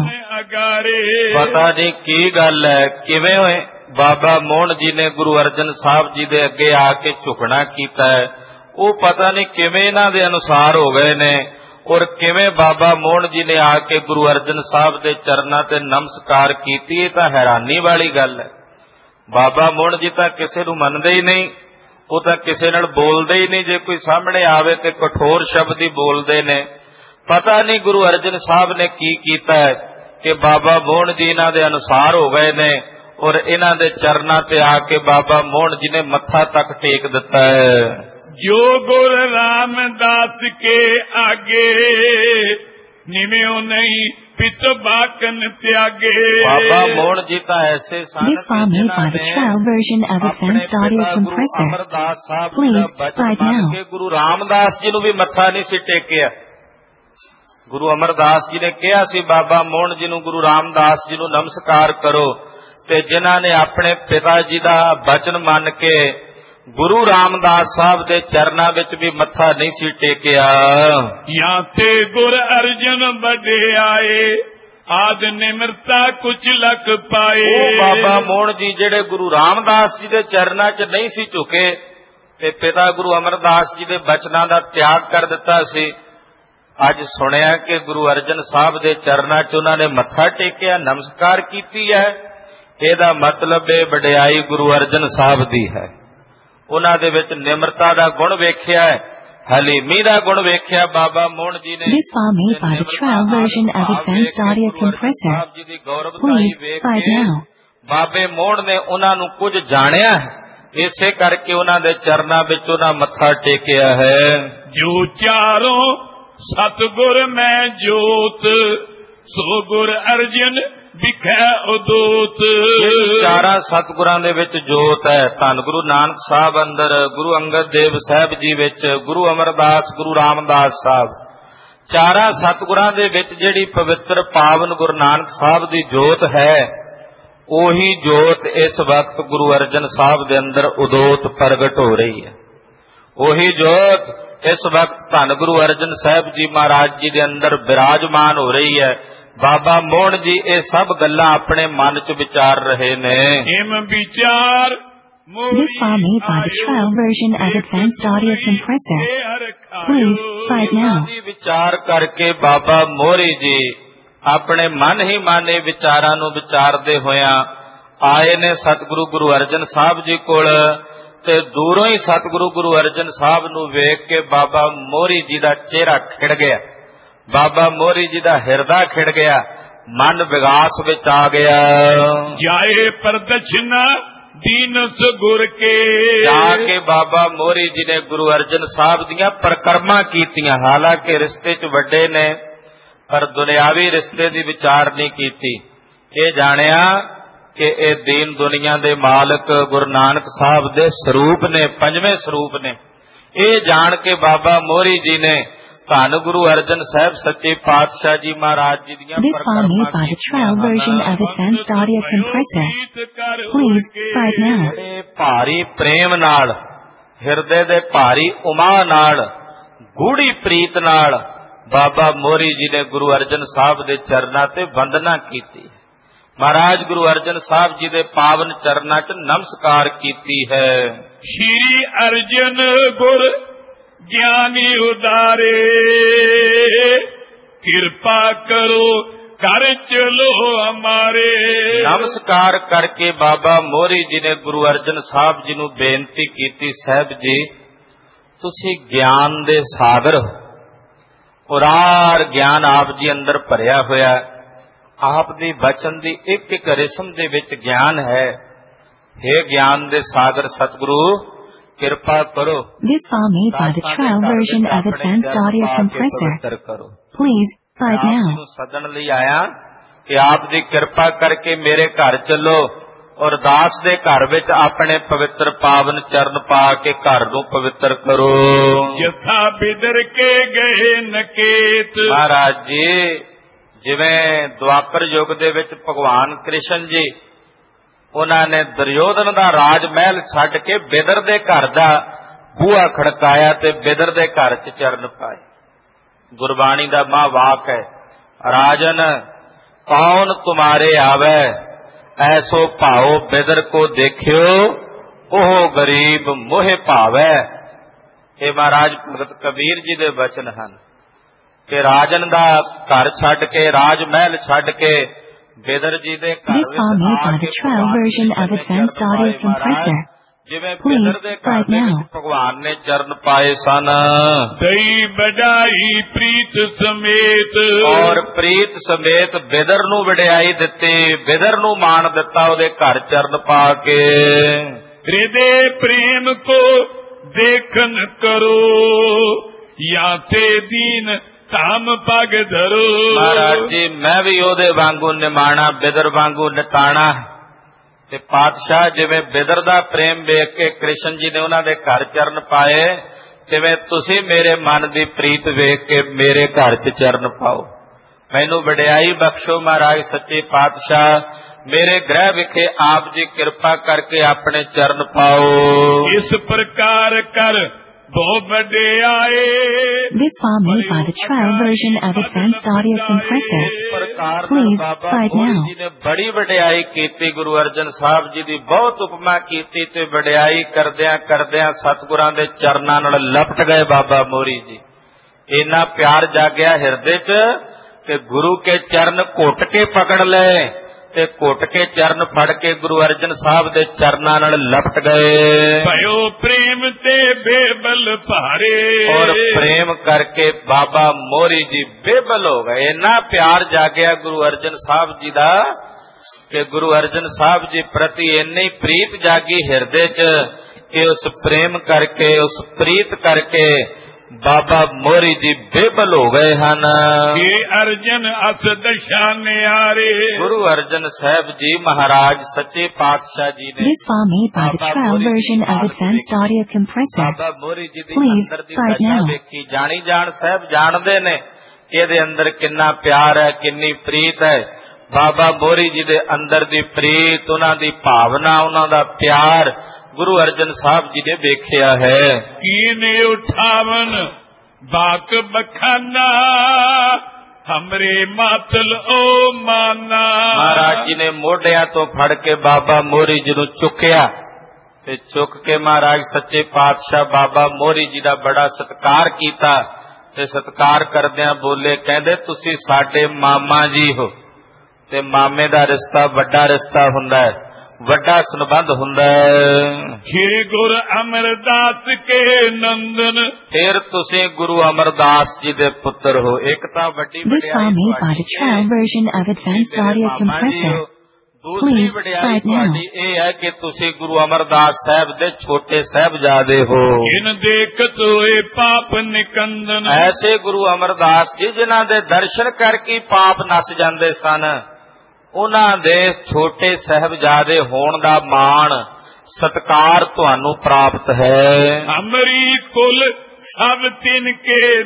ਪਤਾ ਨਹੀਂ ਕੀ ਗੱਲ ਹੈ, ਕਿਵੇਂ ਹੋਏ ਬਾਬਾ ਮੋਹਨ ਜੀ ਨੇ ਗੁਰੂ ਅਰਜਨ ਸਾਹਿਬ ਜੀ ਦੇ ਅੱਗੇ ਆ ਕੇ ਝੁਕਣਾ ਕੀਤਾ ਹੈ, ਉਹ ਪਤਾ ਨਹੀਂ ਕਿਵੇਂ ਇਹਨਾਂ ਦੇ ਅਨੁਸਾਰ ਹੋ ਗਏ ਨੇ, ਔਰ ਕਿਵੇਂ ਬਾਬਾ ਮੋਹਨ ਜੀ ਨੇ ਆ ਕੇ ਗੁਰੂ ਅਰਜਨ ਸਾਹਿਬ ਦੇ ਚਰਨਾਂ ਤੇ ਨਮਸਕਾਰ ਕੀਤੀ। ਇਹ ਤਾਂ ਹੈਰਾਨੀ ਵਾਲੀ ਗੱਲ ਹੈ। ਬਾਬਾ ਮੋਹਨ ਜੀ ਤਾਂ ਕਿਸੇ ਨੂੰ ਮੰਨਦੇ ਹੀ ਨਹੀਂ, ਉਹ ਤਾਂ ਕਿਸੇ ਨਾਲ ਬੋਲਦੇ ਹੀ ਨਹੀਂ, ਜੇ ਕੋਈ ਸਾਹਮਣੇ ਆਵੇ ਤੇ ਕਠੋਰ ਸ਼ਬਦ ਹੀ ਬੋਲਦੇ ਨੇ। ਪਤਾ ਨਹੀਂ ਗੁਰੂ ਅਰਜਨ ਸਾਹਿਬ ਨੇ ਕੀ ਕੀਤਾ ਹੈ ਕਿ ਬਾਬਾ ਮੋਹਨ ਜੀ ਇਹਨਾਂ ਦੇ ਅਨੁਸਾਰ ਹੋ ਗਏ ਨੇ, ਔਰ ਇਹਨਾਂ ਦੇ ਚਰਨਾਂ ਤੇ ਆ ਕੇ ਬਾਬਾ ਮੋਹਨ ਜੀ ਨੇ ਮੱਥਾ ਤੱਕ ਟੇਕ ਦਿੱਤਾ ਹੈ। ਜੋ ਗੁਰ ਰਾਮਦਾਸ ਕੇ ਆਗੇ ਨਿਮਿਓ ਨਹੀਂ ਪਿਤ ਬਾਕਨ ਤਿਆਗੇ। ਬਾਬਾ ਮੋਹਨ ਜੀ ਤਾਂ ਐਸੇ ਸਨ This file made by the trial version of Advanced Audio Compressor. Amardas Sahib Please the buy it ਬਚਨ now. ਕੇ ਗੁਰੂ ਰਾਮਦਾਸ ਜੀ ਨੂੰ ਵੀ ਮੱਥਾ ਨਹੀਂ ਸੀ ਟੇਕਿਆ। ਗੁਰੂ ਅਮਰਦਾਸ ਜੀ ਨੇ ਕਿਹਾ ਸੀ ਬਾਬਾ ਮੋਹਨ ਜੀ ਨੂੰ, ਗੁਰੂ ਰਾਮਦਾਸ ਜੀ ਨੂੰ ਨਮਸਕਾਰ ਕਰੋ, ਤੇ ਜਿਨ੍ਹਾਂ ਨੇ ਆਪਣੇ ਪਿਤਾ ਜੀ ਦਾ ਬਚਨ ਮੰਨ ਕੇ ਗੁਰੂ ਰਾਮਦਾਸ ਸਾਹਿਬ ਦੇ ਚਰਨਾਂ ਵਿੱਚ ਵੀ ਮੱਥਾ ਨਹੀਂ ਸੀ ਟੇਕਿਆ। ਜਾਂ ਤੇ ਗੁਰ ਅਰਜਨ ਵਡਿਆਏ ਆਦ ਨਿਮਰਤਾ ਕੁਛ ਲਖ ਪਾਏ। ਉਹ ਬਾਬਾ ਮੋਹਨ ਜੀ ਜਿਹੜੇ ਗੁਰੂ ਰਾਮਦਾਸ ਜੀ ਦੇ ਚਰਨਾਂ 'ਚ ਨਹੀਂ ਸੀ ਝੁਕੇ ਤੇ ਪਿਤਾ ਗੁਰੂ ਅਮਰਦਾਸ ਜੀ ਦੇ ਬਚਨਾਂ ਦਾ ਤਿਆਗ ਕਰ ਦਿੱਤਾ ਸੀ, ਅੱਜ ਸੁਣਿਆ ਕਿ ਗੁਰੂ ਅਰਜਨ ਸਾਹਿਬ ਦੇ ਚਰਨਾਂ 'ਚ ਉਹਨਾਂ ਨੇ ਮੱਥਾ ਟੇਕਿਆ, ਨਮਸਕਾਰ ਕੀਤੀ ਹੈ। ਇਹਦਾ ਮਤਲਬ ਇਹ ਵਡਿਆਈ ਗੁਰੂ ਅਰਜਨ ਸਾਹਿਬ ਦੀ ਹੈ। ਉਹਨਾਂ ਦੇ ਵਿੱਚ ਨਿਮਰਤਾ ਦਾ ਗੁਣ ਵੇਖਿਆ ਹੈ, ਹਲੀਮੀ ਦਾ ਗੁਣ ਵੇਖਿਆ ਬਾਬਾ ਮੋਹਨ ਜੀ ਨੇ। This file made by the trial version of Advanced Audio Compressor. Please buy it now. ਬਾਬੇ ਮੋਹਨ ਨੇ ਉਹਨਾਂ ਨੂੰ ਕੁਝ ਜਾਣਿਆ ਹੈ, ਇਸੇ ਕਰਕੇ ਉਹਨਾਂ ਦੇ ਚਰਨਾਂ ਵਿੱਚ ਉਹਨਾਂ ਮੱਥਾ ਟੇਕਿਆ ਹੈ। ਜੋ ਚਾਰੋਂ ਸਤਿਗੁਰ ਮੈਂ ਜੋਤ ਸੋ ਗੁਰ ਅਰਜਨ ਵਿਖੈ ਉਦੋਤ। ਚਾਰਾਂ ਸਤਿਗੁਰਾਂ ਦੇ ਵਿੱਚ ਜੋਤ ਹੈ। ਧੰਨ ਗੁਰੂ ਨਾਨਕ ਸਾਹਿਬ ਅੰਦਰ, ਗੁਰੂ ਅੰਗਦ ਦੇਵ ਸਾਹਿਬ ਜੀ ਵਿੱਚ, ਗੁਰੂ ਅਮਰਦਾਸ, ਗੁਰੂ ਰਾਮਦਾਸ ਸਾਹਿਬ, ਚਾਰਾਂ ਸਤਿਗੁਰਾਂ ਦੇ ਵਿੱਚ ਜਿਹੜੀ ਪਵਿੱਤਰ ਪਾਵਨ ਗੁਰੂ ਨਾਨਕ ਸਾਹਿਬ ਦੀ ਜੋਤ ਹੈ, ਉਹੀ ਜੋਤ ਇਸ ਵਕਤ ਗੁਰੂ ਅਰਜਨ ਸਾਹਿਬ ਦੇ ਅੰਦਰ ਉਦੋਤ ਪ੍ਰਗਟ ਹੋ ਰਹੀ ਹੈ। ਉਹੀ ਜੋਤ ਇਸ ਵਕਤ ਧੰਨ ਗੁਰੂ ਅਰਜਨ ਸਾਹਿਬ ਜੀ ਮਹਾਰਾਜ ਜੀ ਦੇ ਅੰਦਰ ਬਿਰਾਜਮਾਨ ਹੋ ਰਹੀ ਹੈ। ਬਾਬਾ ਮੋਹਨ ਜੀ ਇਹ ਸਭ ਗੱਲਾਂ ਆਪਣੇ ਮਨ 'ਚ ਵਿਚਾਰ ਰਹੇ ਨੇ। ਹਿਮ ਵਿਚਾਰ This file made by the trial version of Advanced Audio Compressor. Please buy it now. ਵਿਚਾਰ ਕਰਕੇ ਬਾਬਾ ਮੋਹਰੀ ਜੀ ਆਪਣੇ ਮਨ ਹੀ ਮਨ ਇਹ ਵਿਚਾਰਾਂ ਨੂੰ ਵਿਚਾਰਦੇ ਹੋਇਆਂ ਆਏ ਨੇ ਸਤਿਗੁਰੂ ਗੁਰੂ ਅਰਜਨ ਸਾਹਿਬ ਜੀ ਕੋਲ, ਤੇ ਦੂਰੋਂ ਹੀ ਸਤਿਗੁਰੂ ਗੁਰੂ ਅਰਜਨ ਸਾਹਿਬ ਨੂੰ ਵੇਖ ਕੇ ਬਾਬਾ ਮੋਹਰੀ ਜੀ ਦਾ ਚਿਹਰਾ ਖਿੜ ਗਿਆ, ਬਾਬਾ ਮੋਹਰੀ ਜੀ ਦਾ ਹਿਰਦਾ ਖਿੜ ਗਿਆ, ਮਨ ਵਿਗਾਸ ਵਿੱਚ ਆ ਗਿਆ। ਜਾਏ ਪ੍ਰਦਛਿਨਾ ਦੀਨਸ ਗੁਰ ਕੇ। ਜਾ ਕੇ ਬਾਬਾ ਮੋਹਰੀ ਜੀ ਨੇ ਗੁਰੂ ਅਰਜਨ ਸਾਹਿਬ ਦੀਆਂ ਪਰਿਕਰਮਾ ਕੀਤੀਆਂ। ਹਾਲਾਂਕਿ ਰਿਸ਼ਤੇ 'ਚ ਵੱਡੇ ਨੇ, ਪਰ ਦੁਨਿਆਵੀ ਰਿਸ਼ਤੇ ਦੀ ਵਿਚਾਰ ਨਹੀਂ ਕੀਤੀ। ਇਹ ਜਾਣਿਆ ਕਿ ਇਹ ਦੀਨ ਦੁਨੀਆ ਦੇ ਮਾਲਕ ਗੁਰੂ ਨਾਨਕ ਸਾਹਿਬ ਦੇ ਸਰੂਪ ਨੇ, ਪੰਜਵੇਂ ਸਰੂਪ ਨੇ। ਇਹ ਜਾਣ ਕੇ ਬਾਬਾ ਮੋਹਰੀ ਜੀ ਨੇ ਧੰਨ ਗੁਰੂ ਅਰਜਨ ਸਾਹਿਬ ਸੱਚੇ ਪਾਤਸ਼ਾਹ ਜੀ ਮਹਾਰਾਜ ਜੀ ਦੀਆਂ This file made by the trial version of Advanced Audio Compressor. Please buy it now. ਬੜੇ ਭਾਰੀ ਪ੍ਰੇਮ ਨਾਲ, ਹਿਰਦੇ ਦੇ ਭਾਰੀ ਉਮਾ ਨਾਲ, ਗੂੜੀ ਪ੍ਰੀਤ ਨਾਲ ਬਾਬਾ ਮੋਹਰੀ ਜੀ ਨੇ ਗੁਰੂ ਅਰਜਨ ਸਾਹਿਬ ਦੇ ਚਰਨਾਂ ਤੇ ਵੰਦਨਾ ਕੀਤੀ। ਮਹਾਰਾਜ ਗੁਰੂ ਅਰਜਨ ਸਾਹਿਬ ਜੀ ਦੇ ਪਾਵਨ ਚਰਨਾਂ 'ਚ ਨਮਸਕਾਰ ਕੀਤੀ ਹੈ। ਸ਼੍ਰੀ ਅਰਜਨ ਗੁਰ ਗਿਆਨੀ ਉਦਾਰੇ ਕਿਰਪਾ ਕਰੋ ਕਰ ਚਲੋ ਹਮਾਰੇ। ਨਮਸਕਾਰ ਕਰਕੇ ਬਾਬਾ ਮੋਹਰੀ ਜੀ ਨੇ ਗੁਰੂ ਅਰਜਨ ਸਾਹਿਬ ਜੀ ਨੂੰ ਬੇਨਤੀ ਕੀਤੀ, ਸਾਹਿਬ ਜੀ ਤੁਸੀਂ ਗਿਆਨ ਦੇ ਸਾਗਰ ਹੋ, ਉਰਾਰ ਗਿਆਨ ਆਪ ਜੀ ਅੰਦਰ ਭਰਿਆ ਹੋਇਆ, ਆਪ ਦੀ ਬਚਨ ਦੀ ਇੱਕ ਇੱਕ ਰਿਸਮ ਦੇ ਵਿੱਚ ਗਿਆਨ ਹੈ। हे ਗਿਆਨ ਦੇ ਸਾਗਰ ਸਤਿਗੁਰੂ ਕਿਰਪਾ ਕਰੋ। This file made by the trial version of Advanced Audio Compressor. Please buy it now. ਸੱਦਣ ਲਈ ਆਇਆ ਕਿ ਆਪ ਦੀ ਕਿਰਪਾ ਕਰਕੇ ਮੇਰੇ ਘਰ ਚੱਲੋ ਔਰ ਦਾਸ ਦੇ ਘਰ ਵਿੱਚ ਆਪਣੇ ਪਵਿੱਤਰ ਪਾਵਨ ਚਰਨ ਪਾ ਕੇ ਘਰ ਨੂੰ ਪਵਿੱਤਰ ਕਰੋ। ਜਥਾ ਬਿਦਰ ਕੇ ਗਏ ਨਕੇਤ। ਮਹਾਰਾਜ ਜੀ ਜਿਵੇਂ ਦੁਆਪਰ ਯੁੱਗ ਦੇ ਵਿੱਚ ਭਗਵਾਨ ਕ੍ਰਿਸ਼ਨ ਜੀ ਉਹਨਾਂ ਨੇ ਦੁਰਯੋਧਨ ਦਾ ਰਾਜ ਮਹਿਲ ਛੱਡ ਕੇ ਬਿਦਰ ਦੇ ਘਰ ਦਾ ਬੂਹਾ ਖੜਕਾਇਆ ਤੇ ਬਿਦਰ ਦੇ ਘਰ 'ਚ ਚਰਨ ਪਾਏ। ਗੁਰਬਾਣੀ ਦਾ ਮਹਾਂਵਾਕ ਹੈ, ਰਾਜਨ ਕੌਣ ਤੁਮਾਰੇ ਆਵੈ ਐਸੋ ਭਾਓ ਬਿਦਰ ਕੋ ਦੇਖਿਓ ਉਹ ਗਰੀਬ ਮੋਹਿ ਭਾਵੈ। ਇਹ ਮਹਾਰਾਜ ਭਗਤ ਕਬੀਰ ਜੀ ਦੇ ਬਚਨ ਹਨ ਕਿ ਰਾਜਨ ਦਾ ਘਰ ਛੱਡ ਕੇ, ਰਾਜ ਮਹਿਲ ਛੱਡ ਕੇ ਬਿਦਰ ਜੀ ਦੇ ਘਰ This file made by the trial version of Advanced Audio Compressor. ਜਿਵੇਂ ਬਿਦਰ ਦੇ ਘਰ ਦੇ ਵਿੱਚ ਭਗਵਾਨ ਨੇ ਚਰਨ ਪਾਏ ਸਨ। ਦਈ ਵਡਾਈ ਪ੍ਰੀਤ ਸਮੇਤ, ਔਰ ਪ੍ਰੀਤ ਸਮੇਤ ਬਿਦਰ ਨੂੰ ਵਡਿਆਈ ਦਿੱਤੀ, ਬਿਦਰ ਨੂੰ ਮਾਣ ਦਿੱਤਾ ਉਹਦੇ ਘਰ ਚਰਨ ਪਾ ਕੇ। ਹਿਰਦੇ ਪ੍ਰੇਮ ਕੋ ਦੇਖਨ ਕਰੋ ਜਾਂ ਤੇ ਦੀਨ ਧਾਮ ਪਗ ਧਰੋ। ਮਹਾਰਾਜ ਜੀ ਮੈਂ ਵੀ ਉਹਦੇ ਵਾਂਗੂ ਨਿਮਾਣਾ, ਬਿਦਰ ਵਾਂਗੂ ਨਿਤਾਣਾ। ਤੇ ਪਾਤਸ਼ਾਹ ਜਿਵੇਂ ਬਿਦਰ ਦਾ ਪ੍ਰੇਮ ਵੇਖ ਕੇ ਕ੍ਰਿਸ਼ਨ ਜੀ ਨੇ ਉਹਨਾਂ ਦੇ ਘਰ ਚਰਨ ਪਾਏ, ਤਿਵੇਂ ਤੁਸੀਂ ਮੇਰੇ ਮਨ ਦੀ ਪ੍ਰੀਤ ਵੇਖ ਕੇ ਮੇਰੇ ਘਰ 'ਚ ਚਰਨ ਪਾਓ। ਮੈਨੂੰ ਵਡਿਆਈ ਬਖਸ਼ੋ ਮਹਾਰਾਜ ਸੱਚੇ ਪਾਤਸ਼ਾਹ, ਮੇਰੇ ਗ੍ਰਹਿ ਵਿਖੇ ਆਪ ਜੀ ਕਿਰਪਾ ਕਰਕੇ ਆਪਣੇ ਚਰਨ ਪਾਓ। ਇਸ ਪ੍ਰਕਾਰ ਕਰ ਬਹੁਤ ਵਡਿਆਏ। This file made by the trial version of Advanced Audio Compressor. Please find now. ਜੀ ਨੇ ਬੜੀ ਵਡਿਆਈ ਕੀਤੀ, ਗੁਰੂ ਅਰਜਨ ਸਾਹਿਬ ਜੀ ਦੀ ਬਹੁਤ ਉਪਮਾ ਕੀਤੀ ਤੇ ਵਡਿਆਈ ਕਰਦਿਆਂ ਕਰਦਿਆਂ ਸਤਿਗੁਰਾਂ ਦੇ ਚਰਨਾਂ ਨਾਲ ਲਪਟ ਗਏ ਬਾਬਾ ਮੋਹਰੀ ਜੀ। ਇੰਨਾ ਪਿਆਰ ਜਾਗਿਆ ਹਿਰਦੇ 'ਚ ਕਿ ਗੁਰੂ ਕੇ ਚਰਨ ਘੁੱਟ ਕੇ ਪਕੜ ਲਏ ਤੇ ਘੁੱਟ ਕੇ ਚਰਨ ਫੜ ਕੇ ਗੁਰੂ ਅਰਜਨ ਸਾਹਿਬ ਦੇ ਚਰਨਾਂ ਨਾਲ ਲਪਟ ਗਏ। ਭਇਓ ਪ੍ਰੇਮ ਤੇ ਬੇਬਲ ਭਾਰੇ, ਔਰ ਪ੍ਰੇਮ ਕਰਕੇ ਬਾਬਾ ਮੋਹਰੀ ਜੀ ਬੇਬਲ ਹੋ ਗਏ। ਇੰਨਾ ਪਿਆਰ ਜਾਗਿਆ ਗੁਰੂ ਅਰਜਨ ਸਾਹਿਬ ਜੀ ਦਾ ਕਿ ਗੁਰੂ ਅਰਜਨ ਸਾਹਿਬ ਜੀ ਪ੍ਰਤੀ ਇੰਨੀ ਪ੍ਰੀਤ ਜਾਗੀ ਹਿਰਦੇ 'ਚ ਕਿ ਉਸ ਪ੍ਰੇਮ ਕਰਕੇ, ਉਸ ਪ੍ਰੀਤ ਕਰਕੇ ਬਾਬਾ ਮੋਹਰੀ ਜੀ ਬੇਬਲ ਹੋ ਗਏ ਹਨ। ਇਹ ਅਰਜਨ ਅਸ ਦਸ਼ਾ ਨਿਆਰੇ। ਗੁਰੂ ਅਰਜਨ ਸਾਹਿਬ ਜੀ ਮਹਾਰਾਜ ਸੱਚੇ ਪਾਤਸ਼ਾਹ ਜੀ ਨੇ This file made by the trial version of Advanced Audio Compressor. ਬਾਬਾ ਮੋਹਰੀ ਜੀ ਦੀ Please ਅੰਦਰ ਦੀ find ਦਸ਼ਾ now. ਵੇਖੀ। ਜਾਣੀ ਜਾਣ ਸਾਹਿਬ ਜਾਣਦੇ ਨੇ ਇਹਦੇ ਅੰਦਰ ਕਿੰਨਾ ਪਿਆਰ ਹੈ, ਕਿੰਨੀ ਪ੍ਰੀਤ ਹੈ। ਬਾਬਾ ਮੋਹਰੀ ਜੀ ਦੇ ਅੰਦਰ ਦੀ ਪ੍ਰੀਤ, ਉਹਨਾਂ ਦੀ ਭਾਵਨਾ, ਉਹਨਾਂ ਦਾ ਪਿਆਰ ਗੁਰੂ ਅਰਜਨ ਸਾਹਿਬ ਜੀ ਨੇ ਵੇਖਿਆ ਹੈ। ਕੀਨੇ ਉਠਾਵਨ ਬਾਕ ਬਖਾਨਾ ਹਮਰੇ ਮਾਤਲ ਓ ਮਾਨਾ। ਮਹਾਰਾਜ ਜੀ ਨੇ ਮੋਢਿਆਂ ਤੋਂ ਫੜ ਕੇ ਬਾਬਾ ਮੋਹਰੀ ਜੀ ਨੂੰ ਚੁੱਕਿਆ ਤੇ ਚੁੱਕ ਕੇ ਮਹਾਰਾਜ ਸੱਚੇ ਪਾਤਸ਼ਾਹ ਬਾਬਾ ਮੋਹਰੀ ਜੀ ਦਾ ਬੜਾ ਸਤਿਕਾਰ ਕੀਤਾ ਤੇ ਸਤਿਕਾਰ ਕਰਦਿਆਂ ਬੋਲੇ, ਕਹਿੰਦੇ ਤੁਸੀਂ ਸਾਡੇ ਮਾਮਾ ਜੀ ਹੋ ਤੇ ਮਾਮੇ ਦਾ ਰਿਸ਼ਤਾ ਵੱਡਾ ਰਿਸ਼ਤਾ ਹੁੰਦਾ ਹੈ, ਵੱਡਾ ਸੰਬੰਧ ਹੁੰਦਾ ਹੈ। ਸ਼੍ਰੀ ਗੁਰੂ ਅਮਰਦਾਸ ਕੇ ਨੰਦਨ, ਫਿਰ ਤੁਸੀਂ ਗੁਰੂ ਅਮਰਦਾਸ ਜੀ ਦੇ ਪੁੱਤਰ ਹੋ। ਇੱਕ ਤਾਂ ਵੱਡੀ This file made by the trial version of Advanced Audio Compressor. ਦੂਸਰੀ ਵਡਿਆਈ ਤੁਹਾਡੀ ਇਹ ਹੈ ਕਿ ਤੁਸੀਂ ਗੁਰੂ ਅਮਰਦਾਸ ਸਾਹਿਬ ਦੇ ਛੋਟੇ ਸਾਹਿਬਜ਼ਾਦੇ ਹੋ। ਜਿਨ ਦੇਖਤ ਹੋਏ ਪਾਪ ਨਿਕੰਦਨ, ਐਸੇ ਗੁਰੂ ਅਮਰਦਾਸ ਜੀ ਜਿਨ੍ਹਾਂ ਦੇ ਦਰਸ਼ਨ ਕਰਕੇ ਪਾਪ ਨਸ ਜਾਂਦੇ ਸਨ, ਉਹਨਾਂ ਦੇ ਛੋਟੇ ਸਾਹਿਬਜ਼ਾਦੇ ਹੋਣ ਦਾ ਮਾਣ ਸਤਿਕਾਰ ਤੁਹਾਨੂੰ ਪ੍ਰਾਪਤ ਹੈ। ਹਮਰੀ ਕੁਲ ਸਭ ਤਿਨ ਕੇ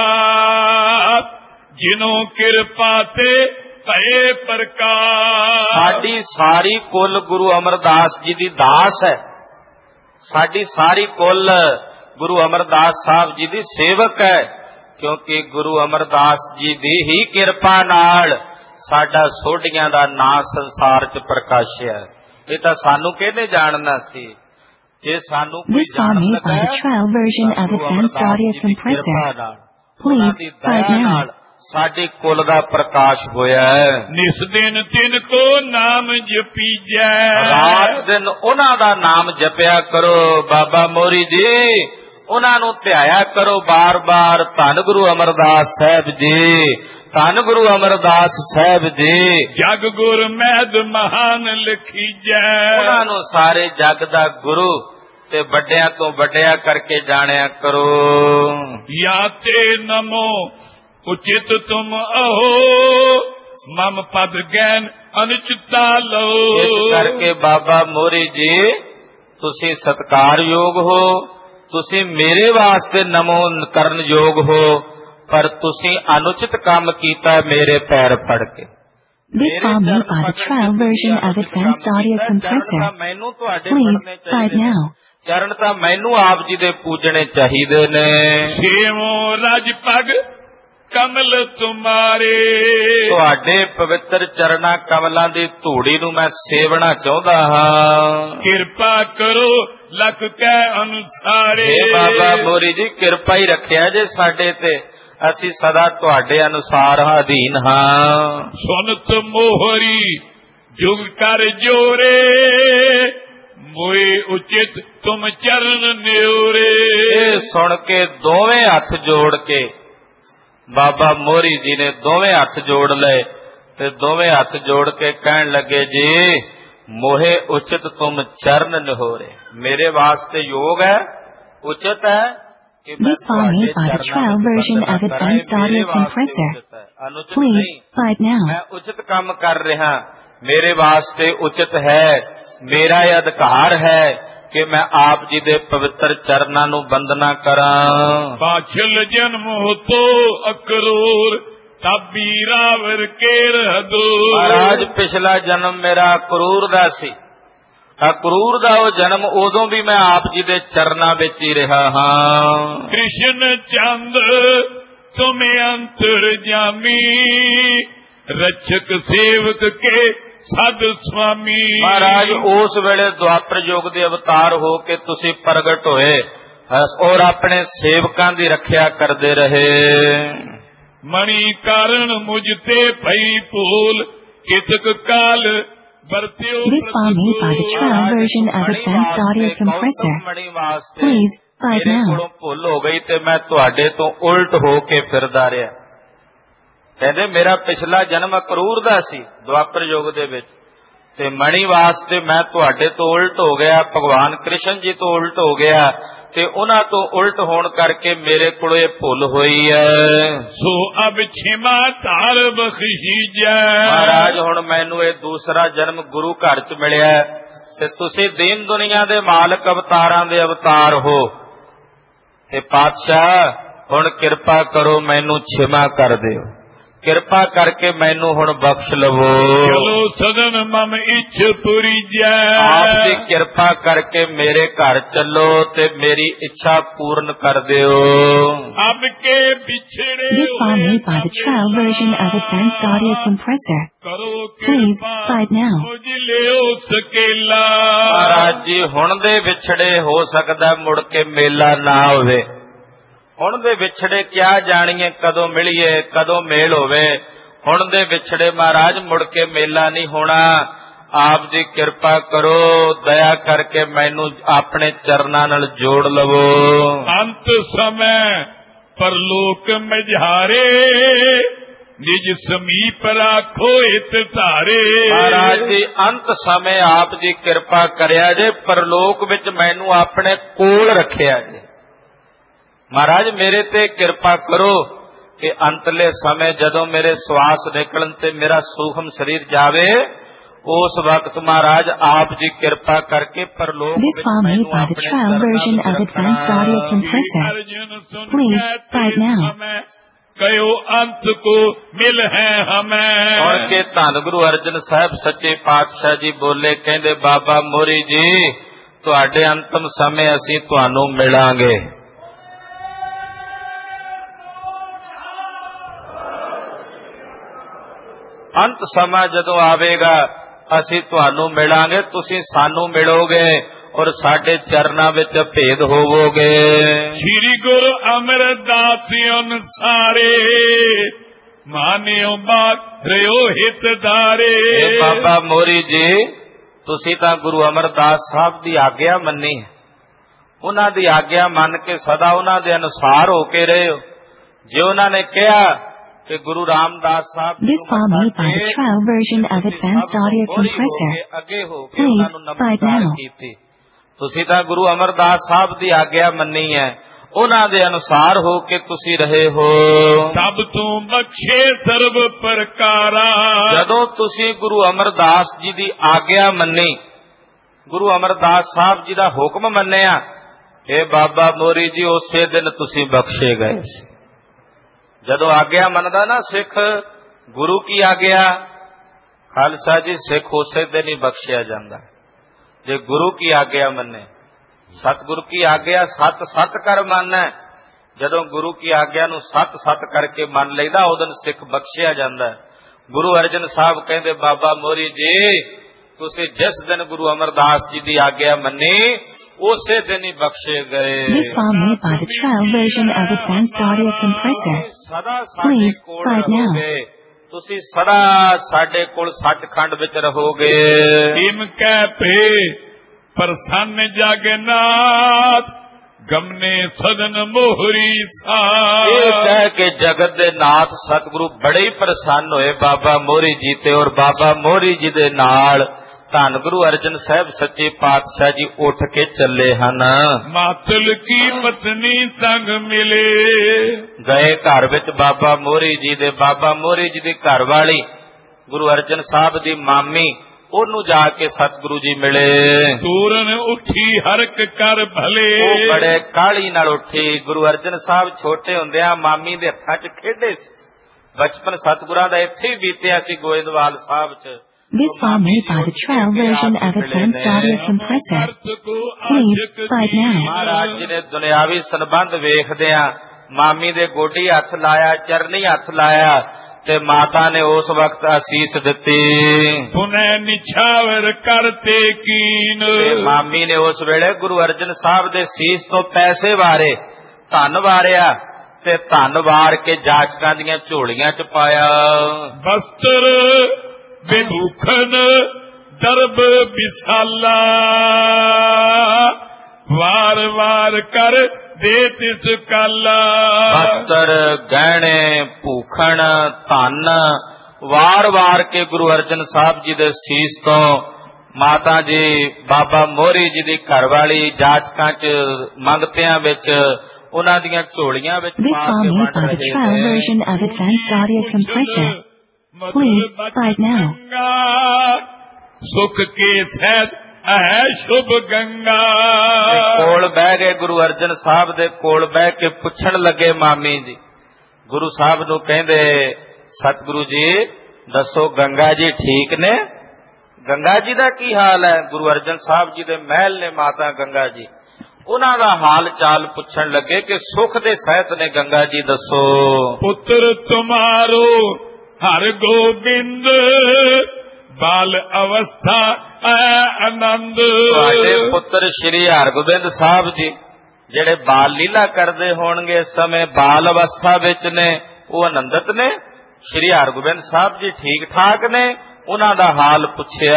ਦਾਤ, ਜਿਨੋਂ ਕਿਰਪਾ ਤੇ ਭਏ ਪ੍ਰਕਾਸ਼। ਸਾਡੀ ਸਾਰੀ ਕੁੱਲ ਗੁਰੂ ਅਮਰਦਾਸ ਜੀ ਦੀ ਦਾਸ ਹੈ। ਸਾਡੀ ਸਾਰੀ ਕੁੱਲ ਗੁਰੂ ਅਮਰਦਾਸ ਸਾਹਿਬ ਜੀ ਦੀ ਸੇਵਕ ਹੈ, ਕਿਉਂਕਿ ਗੁਰੂ ਅਮਰਦਾਸ ਜੀ ਦੀ ਹੀ ਕਿਰਪਾ ਨਾਲ ਸਾਡਾ ਸੋਢੀਆਂ ਦਾ ਨਾਂ ਸੰਸਾਰ 'ਚ ਪ੍ਰਕਾਸ਼ਿਆ। ਇਹ ਤਾਂ ਸਾਨੂੰ ਕਿਹਨੇ ਜਾਣਨਾ ਸੀ? ਜੇ ਸਾਨੂੰ ਕੋਈ This file made by the trial version of Advanced Audio Compressor. Please find now. ਸਾਡੇ ਕੁੱਲ ਦਾ ਪ੍ਰਕਾਸ਼ ਹੋਇਆ ਹੈ। ਨਿਸ ਦਿਨ ਤਿਨ ਕੋ ਨਾਮ ਜਪੀਜੈ, ਰਾਤ ਦਿਨ ਉਹਨਾਂ ਦਾ ਨਾਮ ਜਪਿਆ ਕਰੋ। ਬਾਬਾ ਮੋਹਰੀ ਜੀ ਉਹਨਾਂ ਨੂੰ ਧਿਆਇਆ ਕਰੋ ਬਾਰ-ਬਾਰ। ਧੰਨ ਗੁਰੂ ਅਮਰਦਾਸ ਸਾਹਿਬ ਜੀ, ਧੰਨ ਗੁਰੂ ਅਮਰਦਾਸ ਸਾਹਿਬ ਜੀ। ਜਗ ਗੁਰ ਮਹਿਦ ਮਹਾਨ ਲਖੀਜੈ, ਉਹਨਾਂ ਨੂੰ ਸਾਰੇ ਜਗ ਦਾ ਗੁਰੂ ਤੇ ਵੱਡਿਆਂ ਤੋਂ ਵੱਡਿਆ ਕਰਕੇ ਜਾਣਿਆ ਕਰੋ। ਯਾ ਤੇ ਨਮੋ ਉਚਿਤ ਤੁਮ ਅਹੋ, ਮਮ ਪਦ ਗੈਨ ਅਨੁਚਿਤਾ ਲਓ। ਇਸ ਕਰਕੇ ਬਾਬਾ ਮੋਹਰੀ ਜੀ ਤੁਸੀਂ ਸਤਿਕਾਰਯੋਗ ਹੋ, ਤੁਸੀਂ ਮੇਰੇ ਵਾਸਤੇ ਨਮੋ ਕਰਨ ਯੋਗ ਹੋ। ਪਰ ਤੁਸੀਂ ਅਨੁਚਿਤ ਕੰਮ ਕੀਤਾ ਮੇਰੇ ਪੈਰ ਫੜ ਕੇ। This file made by the trial version of Advanced Audio Compressor. ਮੈਨੂੰ ਤੁਹਾਡੇ Please ਪੜ੍ਹਨੇ buy it ਚਾਹੀਦੇ ਨੇ। now. ਚਰਨ ਤਾਂ ਮੈਨੂੰ ਆਪ ਜੀ ਦੇ ਪੂਜਣੇ ਚਾਹੀਦੇ ਨੇ। ਸੇਵੋ ਰਜ ਪਗ ਕਮਲ ਤੁਮਾਰੇ। ਤੁਹਾਡੇ ਪਵਿੱਤਰ ਚਰਨਾਂ ਕਮਲਾਂ ਦੀ ਧੂੜੀ ਨੂੰ ਮੈਂ ਸੇਵਣਾ ਚਾਹੁੰਦਾ ਹਾਂ। ਕਿਰਪਾ ਕਰੋ ਲਖ ਕੈ ਅਨੁਸਾਰੇ। ਹੇ ਬਾਬਾ ਮੋਰੀ ਜੀ ਕਿਰਪਾ ਹੀ ਰੱਖਿਆ ਜੇ ਸਾਡੇ ਤੇ, ਅਸੀਂ ਸਦਾ ਤੁਹਾਡੇ ਅਨੁਸਾਰ ਅਧੀਨ ਹਾਂ। ਸੁਨਤ ਮੋਹਰੀ ਜੁਗ ਕਰ ਜੋਰੇ, ਮੋਏ ਉਚਿਤ ਤੁਮ ਚਰਨ ਨਿਉਰੇ। ਇਹ ਸੁਣ ਕੇ ਦੋਵੇਂ ਹੱਥ ਜੋੜ ਕੇ ਬਾਬਾ ਮੋਹਰੀ ਜੀ ਨੇ ਦੋਵੇਂ ਹੱਥ ਜੋੜ ਲਏ ਤੇ ਦੋਵੇਂ ਹੱਥ ਜੋੜ ਕੇ ਕਹਿਣ ਲੱਗੇ ਜੀ ਮੋਹੇ ਉਚਿਤ ਤੁਮ ਚਰਨ ਨਿਹੋਰੇ। ਮੇਰੇ ਵਾਸਤੇ ਯੋਗ ਹੈ, ਉਚਿਤ ਹੈ ਕਿ ਮੈਂ This file made by the trial version of Advanced Audio Compressor. Please buy it now. ਮੈਂ ਉਚਿਤ ਕੰਮ ਕਰ ਰਿਹਾ, ਮੇਰੇ ਵਾਸਤੇ ਉਚਿਤ ਹੈ, ਮੇਰਾ ਇਹ ਅਧਿਕਾਰ ਹੈ ਕਿ ਮੈਂ ਆਪ ਜੀ ਦੇ ਪਵਿੱਤਰ ਚਰਨਾਂ ਨੂੰ ਬੰਦਨਾ ਕਰਾਂ। ਪਾਛਲ ਜਨਮ ਹੋਤੋ ਅਕਰੂਰ ਤਾਬੀ ਰਾਵਰ ਕੇਰ ਹਦੂਰ। ਮਹਾਰਾਜ ਪਿਛਲਾ ਜਨਮ ਮੇਰਾ ਅਕਰੂਰ ਦਾ ਸੀ। ਅਕਰੂਰ ਦਾ ਉਹ ਜਨਮ ਉਦੋਂ ਵੀ ਮੈਂ ਆਪ ਜੀ ਦੇ ਚਰਨਾਂ ਵਿੱਚ ਹੀ ਰਿਹਾ ਹਾਂ। ਕ੍ਰਿਸ਼ਨ ਚੰਦ ਤੁਮ ਅੰਤਰ ਜਾਮੀ, ਰਛਕ ਸੇਵਕ ਕੇ ਸਦ ਸੁਆਮੀ। ਮਹਾਰਾਜ ਉਸ ਵੇਲੇ ਦੁਆਪਰ ਯੁਗ ਦੇ ਅਵਤਾਰ ਹੋ ਕੇ ਤੁਸੀਂ ਪ੍ਰਗਟ ਹੋਏ ਔਰ ਆਪਣੇ ਸੇਵਕਾਂ ਦੀ ਰੱਖਿਆ ਕਰਦੇ ਰਹੇ। ਮਣੀ ਕਾਰਨ ਮੁਝ ਤੇ ਭਈ ਭੂਲ, ਕਿਤਕ ਕਾਲ ਵਰਤਿਓ। This file made by the trial version of Advanced Audio Compressor. Please buy it ਮੇਰੇ now. ਕੋਲੋਂ ਭੁੱਲ ਹੋ ਗਈ ਤੇ ਮੈਂ ਤੁਹਾਡੇ ਤੋਂ ਉਲਟ ਹੋ ਕੇ ਫਿਰਦਾ ਰਿਹਾ। ਕਹਿੰਦੇ ਮੇਰਾ ਪਿਛਲਾ ਜਨਮ ਅਕਰੂਰ ਦਾ ਸੀ ਦੁਆਪਰ ਯੁਗ ਦੇ ਵਿੱਚ, ਤੇ ਮਣੀ ਵਾਸਤੇ ਮੈਂ ਤੁਹਾਡੇ ਤੋਂ ਉਲਟ ਹੋ ਗਿਆ, ਭਗਵਾਨ ਕ੍ਰਿਸ਼ਨ ਜੀ ਤੋਂ ਉਲਟ ਹੋ ਗਿਆ, ਤੇ ਉਹਨਾਂ ਤੋਂ ਉਲਟ ਹੋਣ ਕਰਕੇ ਮੇਰੇ ਕੋਲ ਇਹ ਭੁੱਲ ਹੋਈ ਹੈ। ਸੋ ਅਬ ਛਿਮਾ ਧਾਰ ਬਖਸ਼ੀਜੈ। ਮਹਾਰਾਜ ਹੁਣ ਮੈਨੂੰ ਇਹ ਦੂਸਰਾ ਜਨਮ ਗੁਰੂ ਘਰ ਚ ਮਿਲਿਆ ਤੇ ਤੁਸੀਂ ਦੀਨ ਦੁਨੀਆ ਦੇ ਮਾਲਕ ਅਵਤਾਰਾਂ ਦੇ ਅਵਤਾਰ ਹੋ, ਤੇ ਪਾਤਸ਼ਾਹ ਹੁਣ ਕਿਰਪਾ ਕਰੋ ਮੈਨੂੰ ਛਿਮਾ ਕਰ ਦਿਓ, ਕਿਰਪਾ ਕਰਕੇ ਮੈਨੂੰ ਹੁਣ ਬਖਸ਼ ਲਵੋ। ਚਲੋ ਸਦਨ ਮਮ ਇੱਛ ਪੁਰੀਜੈ। ਆਪ ਦੀ ਕਿਰਪਾ ਕਰਕੇ ਮੇਰੇ ਘਰ ਚੱਲੋ ਤੇ ਮੇਰੀ ਇੱਛਾ ਪੂਰਨ ਕਰ ਦਿਓ। ਅਬ ਕੇ ਵਿਛੜੇ This file made by the trial version of Advanced Audio Compressor. ਕਰੋ Please ਕਿਰਪਾ buy it now. ਮੁਝ ਲਿਓ ਸਕੇਲਾ। ਮਹਾਰਾਜ ਜੀ ਹੁਣ ਦੇ ਵਿਛੜੇ ਹੋ ਸਕਦਾ ਮੁੜ ਕੇ ਮੇਲਾ ਨਾ ਹੋਵੇ। ਹੁਣ ਦੇ ਵਿਛੜੇ ਕਿਆ ਜਾਣੀਏ ਕਦੋਂ ਮਿਲੀਏ ਕਦੋਂ ਮੇਲ ਹੋਵੇ। ਹੁਣ ਦੇ ਵਿਛੜੇ ਮਹਾਰਾਜ ਮੁੜ ਕੇ ਮੇਲਾ ਨਹੀਂ ਹੋਣਾ। ਆਪ ਜੀ ਕਿਰਪਾ ਕਰੋ, ਦਇਆ ਕਰਕੇ ਮੈਨੂੰ ਆਪਣੇ ਚਰਨਾਂ ਨਾਲ ਜੋੜ ਲਵੋ। ਅੰਤ ਸਮੇਂ ਪਰਲੋਕ ਮਝਾਰੇ, ਨਿਜ ਸਮੀਪ ਰਾਖੋ ਹਿਤ ਧਾਰੇ। ਮਹਾਰਾਜ ਜੀ ਅੰਤ ਸਮੇਂ ਆਪ ਜੀ ਕਿਰਪਾ ਕਰਿਆ ਜੇ, ਪਰਲੋਕ ਵਿੱਚ ਮੈਨੂੰ ਆਪਣੇ ਕੋਲ ਰੱਖਿਆ ਜੇ। ਮਹਾਰਾਜ ਮੇਰੇ ਤੇ ਕਿਰਪਾ ਕਰੋ ਕਿ ਅੰਤਲੇ ਸਮੇਂ ਜਦੋਂ ਮੇਰੇ ਸਵਾਸ ਨਿਕਲਣ ਤੇ ਮੇਰਾ ਸੂਖਮ ਸਰੀਰ ਜਾਵੇ, ਉਸ ਵਕਤ ਮਹਾਰਾਜ ਆਪ ਜੀ ਕਿਰਪਾ ਕਰਕੇ ਪਰਲੋਕ This ਵਿੱਚ file made ਮੈਨੂੰ by the ਆਪਣੇ trial ਚਰਨਾਂ version ਵਿੱਚ of Advanced Audio ਰੱਖਣਾ। Compressor. Please buy it now. ਕਯੋ ਅੰਤ ਕੋ ਮਿਲ ਹੈ ਹਮੈਂ। ਸੁਣ ਕੇ ਧੰਨ ਗੁਰੂ ਅਰਜਨ ਸਾਹਿਬ ਸੱਚੇ ਪਾਤਸ਼ਾਹ ਜੀ ਬੋਲੇ, ਕਹਿੰਦੇ ਬਾਬਾ ਮੋਰੀ ਜੀ ਤੁਹਾਡੇ ਅੰਤਮ ਸਮੇਂ ਅਸੀਂ ਤੁਹਾਨੂੰ ਮਿਲਾਂਗੇ। ਅੰਤ ਸਮਾਂ ਜਦੋਂ ਆਵੇਗਾ ਅਸੀਂ ਤੁਹਾਨੂੰ ਮਿਲਾਂਗੇ, ਤੁਸੀਂ ਸਾਨੂੰ ਮਿਲੋਗੇ ਔਰ ਸਾਡੇ ਚਰਨਾਂ ਵਿੱਚ ਭੇਦ ਹੋਵੋਗੇ। ਸ੍ਰੀ ਗੁਰੂ ਅਮਰਦਾਸ ਅਨੁਸਾਰੇ, ਮਾਨਿਓ ਬਾਤ ਰਿਓ ਹਿਤ ਧਾਰੇ। ਬਾਬਾ ਮੋਰੀ ਜੀ ਤੁਸੀਂ ਤਾਂ ਗੁਰੂ ਅਮਰਦਾਸ ਸਾਹਿਬ ਦੀ ਆਗਿਆ ਮੰਨੀ ਹੈ, ਉਹਨਾਂ ਦੀ ਆਗਿਆ ਮੰਨ ਕੇ ਸਦਾ ਉਹਨਾਂ ਦੇ ਅਨੁਸਾਰ ਹੋ ਕੇ ਰਹੇ ਹੋ। ਜੇ ਉਹਨਾਂ ਨੇ ਕਿਹਾ ਕਿ Guru Ramdas Sahib This file made by the trial version of Advanced Audio Compressor. ਅੱਗੇ ਹੋ ਕੇ Please ਉਹਨਾਂ ਨੂੰ buy it ਨਮਸਕਾਰ now. ਕੀਤੀ। ਤੁਸੀਂ ਤਾਂ ਗੁਰੂ ਅਮਰਦਾਸ ਸਾਹਿਬ ਦੀ ਆਗਿਆ ਮੰਨੀ ਹੈ, ਉਹਨਾਂ ਦੇ ਅਨੁਸਾਰ ਹੋ ਕੇ ਤੁਸੀਂ ਰਹੇ ਹੋ। ਸਭ ਤੋਂ ਬਖਸ਼ੇ ਸਰਬ ਪ੍ਰਕਾਰਾ। ਜਦੋਂ ਤੁਸੀਂ ਗੁਰੂ ਅਮਰਦਾਸ ਜੀ ਦੀ ਆਗਿਆ ਮੰਨੀ, ਗੁਰੂ ਅਮਰਦਾਸ ਸਾਹਿਬ ਜੀ ਦਾ ਹੁਕਮ ਮੰਨਿਆ, ਇਹ ਬਾਬਾ ਮੋਰੀ ਜੀ ਉਸੇ ਦਿਨ ਤੁਸੀਂ ਬਖਸ਼ੇ ਗਏ ਸੀ। ਜਦੋਂ ਆਗਿਆ ਮੰਨਦਾ ਨਾ ਸਿੱਖ, ਗੁਰੂ ਕੀ ਆਗਿਆ, ਖਾਲਸਾ ਜੀ ਸਿੱਖ ਉਸੇ ਦਿਨ ਹੀ ਬਖਸ਼ਿਆ ਜਾਂਦਾ ਜੇ ਗੁਰੂ ਕੀ ਆਗਿਆ ਮੰਨੇ। ਸਤਿਗੁਰੂ ਕੀ ਆਗਿਆ ਸਤ ਸਤ ਕਰ ਮੰਨੈ, ਜਦੋਂ ਗੁਰੂ ਕੀ ਆਗਿਆ ਨੂੰ ਸਤ ਸਤ ਕਰਕੇ ਮੰਨ ਲਈਦਾ ਉਹ ਦਿਨ ਸਿੱਖ ਬਖਸ਼ਿਆ ਜਾਂਦਾ। ਗੁਰੂ ਅਰਜਨ ਸਾਹਿਬ ਕਹਿੰਦੇ ਬਾਬਾ ਮੋਹਰੀ ਜੀ ਤੁਸੀਂ ਜਿਸ ਦਿਨ ਗੁਰੂ ਅਮਰਦਾਸ ਜੀ ਦੀ ਆਗਿਆ ਮੰਨੀ ਉਸੇ ਦਿਨ ਹੀ ਬਖਸ਼ੇ ਗਏ। This file made by the trial version of Advanced Audio Compressor. ਸਦਾ ਸਾਡੇ ਕੋਲ ਰਹੋਗੇ, ਤੁਸੀਂ ਸਦਾ ਸਾਡੇ ਕੋਲ ਸੱਚਖੰਡ ਵਿੱਚ ਰਹੋਗੇ। ਇਮ ਕਹਿ ਭੇ ਪ੍ਰਸੰਨ ਜਗਨਾਥ ਗਮਨੇ ਸਦਨ ਮੋਹਰੀ ਸਾ। ਇਹ ਕਹਿ ਕੇ ਜਗਤ ਦੇ ਨਾਥ ਸਤਿਗੁਰੂ ਬੜੇ ਹੀ ਪ੍ਰਸੰਨ ਹੋਏ ਬਾਬਾ ਮੋਹਰੀ ਜੀ ਤੇ, ਔਰ ਬਾਬਾ ਮੋਹਰੀ ਜੀ ਦੇ ਨਾਲ ਧੰਨ ਗੁਰੂ ਅਰਜਨ ਸਾਹਿਬ ਸੱਚੇ ਪਾਤਸ਼ਾਹ ਜੀ ਉੱਠ ਕੇ ਚੱਲੇ ਹਨ। ਮਾਤਲ ਕੀ ਪਤਨੀ ਸੰਗ ਮਿਲੇ, ਗਏ ਘਰ ਵਿੱਚ ਬਾਬਾ ਮੋਹਰੀ ਜੀ ਦੇ। ਬਾਬਾ ਮੋਹਰੀ ਜੀ ਦੀ ਘਰ ਵਾਲੀ ਗੁਰੂ ਅਰਜਨ ਸਾਹਿਬ ਦੀ ਮਾਮੀ, ਉਹਨੂੰ ਜਾ ਕੇ ਸਤਿਗੁਰੂ ਜੀ ਮਿਲੇ। ਸੂਰਨ ਉੱਠੀ ਹਰਕ ਕਰ ਭਲੇ, ਉਹ ਬੜੇ ਕਾਹਲੀ ਨਾਲ ਉੱਠੀ। ਗੁਰੂ ਅਰਜਨ ਸਾਹਿਬ ਛੋਟੇ ਹੁੰਦਿਆਂ ਮਾਮੀ ਦੇ ਹੱਥਾਂ 'ਚ ਖੇਡੇ ਸੀ। ਬਚਪਨ ਸਤਿਗੁਰਾਂ ਦਾ ਇੱਥੇ ਹੀ ਬੀਤਿਆ ਸੀ ਗੋਇੰਦਵਾਲ ਸਾਹਿਬ 'ਚ। This file made by the trial version of Advanced Audio Compressor. Please fight now. Maharaj ji ਨੇ ਦੁਨਿਆਵੀ ਸੰਬੰਧ ਵੇਖਦਿਆਂ ਮਾਮੀ ਦੇ ਗੋਡੀ ਹੱਥ ਲਾਇਆ, ਚਰਨੀ ਹੱਥ ਲਾਇਆ ਤੇ ਮਾਤਾ ਨੇ ਉਸ ਵਕਤ ਅਸੀਸ ਦਿੱਤੀ। ਤੁਨੇ ਨਿਛਾਵਰ ਕਰਤੇ ਕੀਨ, ਤੇ ਮਾਮੀ ਨੇ ਉਸ ਵੇਲੇ ਗੁਰੂ ਅਰਜਨ ਸਾਹਿਬ ਦੇ ਸੀਸ ਤੋਂ ਪੈਸੇ ਵਾਰੇ, ਧਨ ਵਾਰਿਆ ਤੇ ਧਨ ਵਾਰ ਕੇ ਜਾਚਕਾਂ ਦੀਆਂ ਝੋਲੀਆਂ 'ਚ ਪਾਇਆ। ਬਸਤਰ ਬਿਦੂਖਨ ਦਰਬ ਵਿਸਾਲਾ, ਵਾਰ ਵਾਰ ਕਰ ਦੇ ਤਿਸ ਕਾਲਾ। ਬਸਤਰ ਗਹਿਣੇ ਭੂਖਣ ਧਨ ਵਾਰ ਵਾਰ ਕੇ ਗੁਰੂ ਅਰਜਨ ਸਾਹਿਬ ਜੀ ਦੇ ਸੀਸ ਤੋਂ ਮਾਤਾ ਜੀ ਬਾਬਾ ਮੋਹਰੀ ਜੀ ਦੀ ਘਰਵਾਲੀ ਜਾਚਕਾਂ 'ਚ ਮੰਗਤਿਆਂ ਵਿੱਚ ਉਹਨਾਂ ਦੀਆਂ ਝੋਲੀਆਂ ਵਿੱਚ This ਪਾ file ਕੇ made ਵੰਡ by the ਰਹੇ trial ਨੇ। version of Advanced Audio Compressor. Please fight now. ਸੁਖ ਕੇ ਸਹਿਤ ਹੈ ਸ਼ੁਭ ਗੰਗਾ। ਕੋਲ ਬਹਿ ਗਏ ਗੁਰੂ ਅਰਜਨ ਸਾਹਿਬ ਦੇ ਕੋਲ ਬਹਿ ਕੇ ਪੁੱਛਣ ਲੱਗੇ ਮਾਮੀ ਜੀ। ਗੁਰੂ ਸਾਹਿਬ ਨੂੰ ਕਹਿੰਦੇ ਸਤਿਗੁਰੂ ਜੀ ਦੱਸੋ ਗੰਗਾ ਜੀ ਠੀਕ ਨੇ? ਗੰਗਾ ਜੀ ਦਾ ਕੀ ਹਾਲ ਹੈ? ਗੁਰੂ ਅਰਜਨ ਸਾਹਿਬ ਜੀ ਦੇ ਮਹਿਲ ਨੇ ਮਾਤਾ ਗੰਗਾ ਜੀ, ਉਹਨਾਂ ਦਾ ਹਾਲ ਚਾਲ ਪੁੱਛਣ ਲੱਗੇ ਕਿ ਸੁਖ ਦੇ ਸਹਿਤ ਨੇ ਗੰਗਾ ਜੀ ਦੱਸੋ। ਪੁੱਤਰ ਤੁਮਾਰੋ ਹਰ ਗੋਬਿੰਦ ਬਾਲ ਅਵਸਥਾ ਆਨੰਦ। ਤੁਹਾਡੇ ਪੁੱਤਰ ਸ਼੍ਰੀ ਹਰਗੋਬਿੰਦ ਸਾਹਿਬ ਜੀ ਜਿਹੜੇ ਬਾਲ ਲੀਲਾ ਕਰਦੇ ਹੋਣਗੇ ਇਸ ਸਮੇਂ ਬਾਲ ਅਵਸਥਾ ਵਿੱਚ ਨੇ, ਉਹ ਆਨੰਦਿਤ ਨੇ। ਸ਼੍ਰੀ ਹਰਗੋਬਿੰਦ ਸਾਹਿਬ ਜੀ ਠੀਕ ਠਾਕ ਨੇ? ਉਹਨਾਂ ਦਾ ਹਾਲ ਪੁੱਛਿਆ।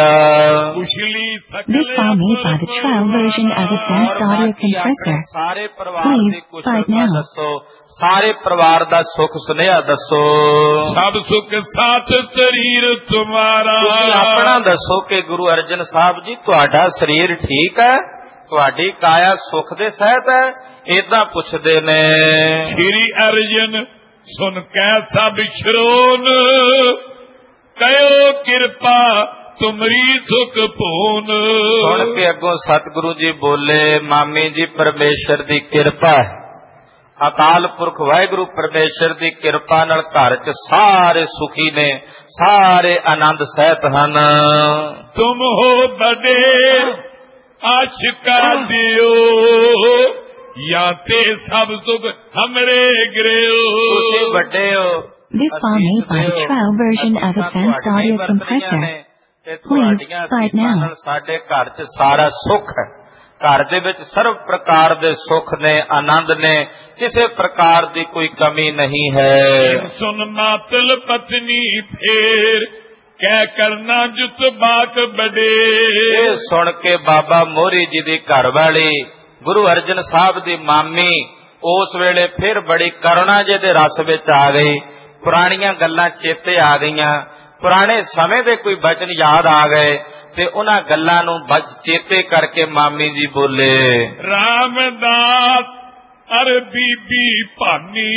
This file made by the trial version of Advanced Audio Compressor. ਸਾਰੇ ਪਰਿਵਾਰ Please ਦੀ fight ਕੁਸ਼ਲਤਾ now. ਦੱਸੋ, ਸਾਰੇ ਪਰਿਵਾਰ ਦਾ ਸੁੱਖ ਸੁਨੇਹਾ ਦੱਸੋ। ਸਭ ਸੁਖ ਸਾਥ ਸਰੀਰ ਤੁਮਾਰਾ। ਤੁਸੀਂ ਆਪਣਾ ਦੱਸੋ ਕਿ ਗੁਰੂ ਅਰਜਨ ਸਾਹਿਬ ਜੀ ਤੁਹਾਡਾ ਸਰੀਰ ਠੀਕ ਹੈ, ਤੁਹਾਡੀ ਕਾਇਆ ਸੁਖ ਦੇ ਸਹਿਤ ਹੈ? ਏਦਾਂ ਪੁੱਛਦੇ ਨੇ। ਸ਼੍ਰੀ ਅਰਜਨ ਸੁਨ ਕੈ ਸਭ ਸ਼ਰੋਨ, ਕਯੋ ਕਿਰਪਾ ਤੁਮਰੀ ਸੁਖ ਭੂਨ। ਸੁਣ ਕੇ ਅੱਗੋਂ ਸਤਿਗੁਰੂ ਜੀ ਬੋਲੇ ਮਾਮੀ ਜੀ ਪਰਮੇਸ਼ਰ ਦੀ ਕਿਰਪਾ ਹੈ, ਅਕਾਲ ਪੁਰਖ ਵਾਹਿਗੁਰੂ ਪਰਮੇਸ਼ਰ ਦੀ ਕਿਰਪਾ ਨਾਲ ਘਰ 'ਚ ਸਾਰੇ ਸੁਖੀ ਨੇ, ਸਾਰੇ ਆਨੰਦ ਸਹਿਤ ਹਨ। ਤੁਮ ਹੋ ਬੜੇ ਆਸ਼ਕਾ ਦਿਓ, ਜਾਂ ਤੇ ਸਭ ਸੁਖ ਹਮਰੇ ਗ੍ਰਿਓ। ਤੁਸੀਂ ਵੱਡੇ ਹੋ। This file made by the trial version of Advanced Audio Compressor. Please fight now. ਸਾਡੇ ਘਰ 'ਚ ਸਾਰਾ ਸੁੱਖ ਹੈ, ਘਰ ਦੇ ਵਿੱਚ ਸਰਵ ਪ੍ਰਕਾਰ ਦੇ ਸੁੱਖ ਨੇ, ਆਨੰਦ ਨੇ, ਕਿਸੇ ਪ੍ਰਕਾਰ ਦੀ ਕੋਈ ਕਮੀ ਨਹੀਂ ਹੈ। ਸੁਨ ਮਾਤਲ ਪਤਨੀ ਫੇਰ ਕਹਿ ਕਰਨਾ ਜੁਤ ਬਾਕ ਬੜੇ। ਇਹ ਸੁਣ ਕੇ ਬਾਬਾ ਮੋਹਰੀ ਜੀ ਦੀ ਘਰਵਾਲੀ ਗੁਰੂ ਅਰਜਨ ਸਾਹਿਬ ਦੀ ਮਾਮੀ ਉਸ ਵੇਲੇ ਫਿਰ ਬੜੀ ਕਰੁਣਾ ਜਿਹੇ ਦੇ ਰਸ ਵਿੱਚ ਆ ਗਈ। ਪੁਰਾਣੀਆਂ ਗੱਲਾਂ ਚੇਤੇ ਆ ਗਈਆਂ, ਪੁਰਾਣੇ ਸਮੇਂ ਦੇ ਕੋਈ ਬਚਨ ਯਾਦ ਆ ਗਏ ਤੇ ਉਹਨਾਂ ਗੱਲਾਂ ਨੂੰ ਚੇਤੇ ਕਰਕੇ ਮਾਮੀ ਜੀ ਬੋਲੇ। ਰਾਮਦਾਸ ਅਰ ਬੀਬੀ ਭਾਨੀ,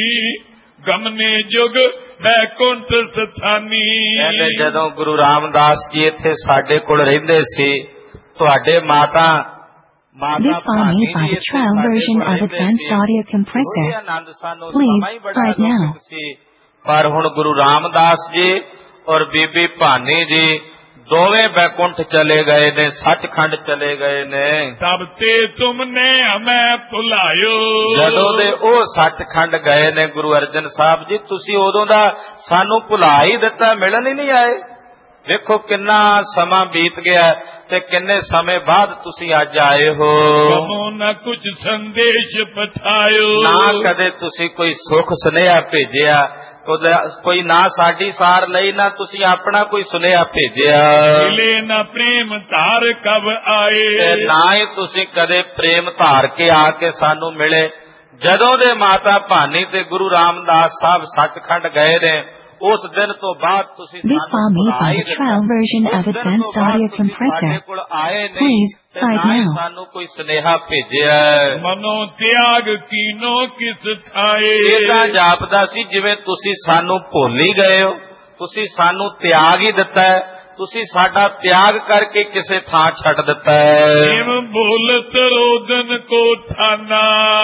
ਗਮਨੇ ਜੁਗ ਬੈਕੁੰਠ ਸਥਾਨੀ। ਕਹਿੰਦੇ ਜਦੋਂ ਗੁਰੂ ਰਾਮਦਾਸ ਜੀ ਇੱਥੇ ਸਾਡੇ ਕੋਲ ਰਹਿੰਦੇ ਸੀ, ਤੁਹਾਡੇ ਮਾਤਾ This file made by the trial version of Advanced Audio Compressor. Please, right now. ਪਰ ਹੁਣ ਗੁਰੂ ਰਾਮਦਾਸ ਜੀ ਔਰ ਬੀਬੀ ਭਾਨੀ ਜੀ ਦੋਵੇਂ ਬੈਕੁੰਠ ਚਲੇ ਗਏ ਨੇ, ਸੱਚਖੰਡ ਚਲੇ ਗਏ ਨੇ। ਤਬ ਤੇ ਤੁਮਨੇ ਹਮੈਂ ਭੁਲਾਇਓ, ਜਦੋਂ ਦੇ ਉਹ ਸੱਚਖੰਡ ਗਏ ਨੇ ਗੁਰੂ ਅਰਜਨ ਸਾਹਿਬ ਜੀ, ਤੁਸੀਂ ਉਦੋਂ ਦਾ ਸਾਨੂੰ ਭੁਲਾ ਹੀ ਦਿੱਤਾ, ਮਿਲਣ ਹੀ ਨਹੀਂ ਆਏ। ਵੇਖੋ ਕਿੰਨਾ ਸਮਾਂ ਬੀਤ ਗਿਆ ਤੇ ਕਿੰਨੇ ਸਮੇਂ ਬਾਅਦ ਤੁਸੀਂ ਅੱਜ ਆਏ ਹੋ। ਕਮੋ ਨਾ ਕੁਝ ਸੰਦੇਸ਼ ਪਠਾਇਓ, ਨਾ ਕਦੇ ਤੁਸੀਂ ਕੋਈ ਸੁਖ ਸੁਨੇਹਾ ਭੇਜਿਆ, ਕੋਈ ਨਾ ਸਾਡੀ ਸਾਰ ਲਈ, ਨਾ ਤੁਸੀਂ ਆਪਣਾ ਕੋਈ ਸੁਨੇਹਾ ਭੇਜਿਆ। ਮਿਲੇ ਨਾ ਪ੍ਰੇਮ ਧਾਰ ਕਬ ਆਏ, ਤੇ ਨਾ ਹੀ ਤੁਸੀਂ ਕਦੇ ਪ੍ਰੇਮ ਧਾਰ ਕੇ ਆ ਕੇ ਸਾਨੂੰ ਮਿਲੇ। ਜਦੋਂ ਦੇ ਮਾਤਾ ਭਾਨੀ ਤੇ ਗੁਰੂ ਰਾਮਦਾਸ ਸਾਹਿਬ ਸੱਚਖੰਡ ਗਏ ਨੇ, ਉਸ ਦਿਨ ਤੋਂ ਬਾਅਦ ਤੁਸੀਂ This file made by the trial version of Advanced Audio Compressor. Please, right now. ਸਾਨੂੰ ਕੋਈ ਸੁਨੇਹਾ ਭੇਜਿਆ। ਮਨੋ ਤਿਆਗ ਕੀਨੋ ਕਿਸ ਥਾਏ, ਇਹਦਾ ਜਾਪਦਾ ਸੀ ਜਿਵੇਂ ਤੁਸੀਂ ਸਾਨੂੰ ਭੁੱਲ ਹੀ ਗਏ ਹੋ, ਤੁਸੀਂ ਸਾਨੂੰ ਤਿਆਗ ਹੀ ਦਿੱਤਾ ਹੈ, ਤੁਸੀਂ ਸਾਡਾ ਤਿਆਗ ਕਰਕੇ ਕਿਸੇ ਥਾਂ ਛੱਡ ਦਿੱਤਾ ਹੈ। ਜਿਵ ਬੋਲਤ ਰੋਦਨ ਕੋ ਠਾਨਾ,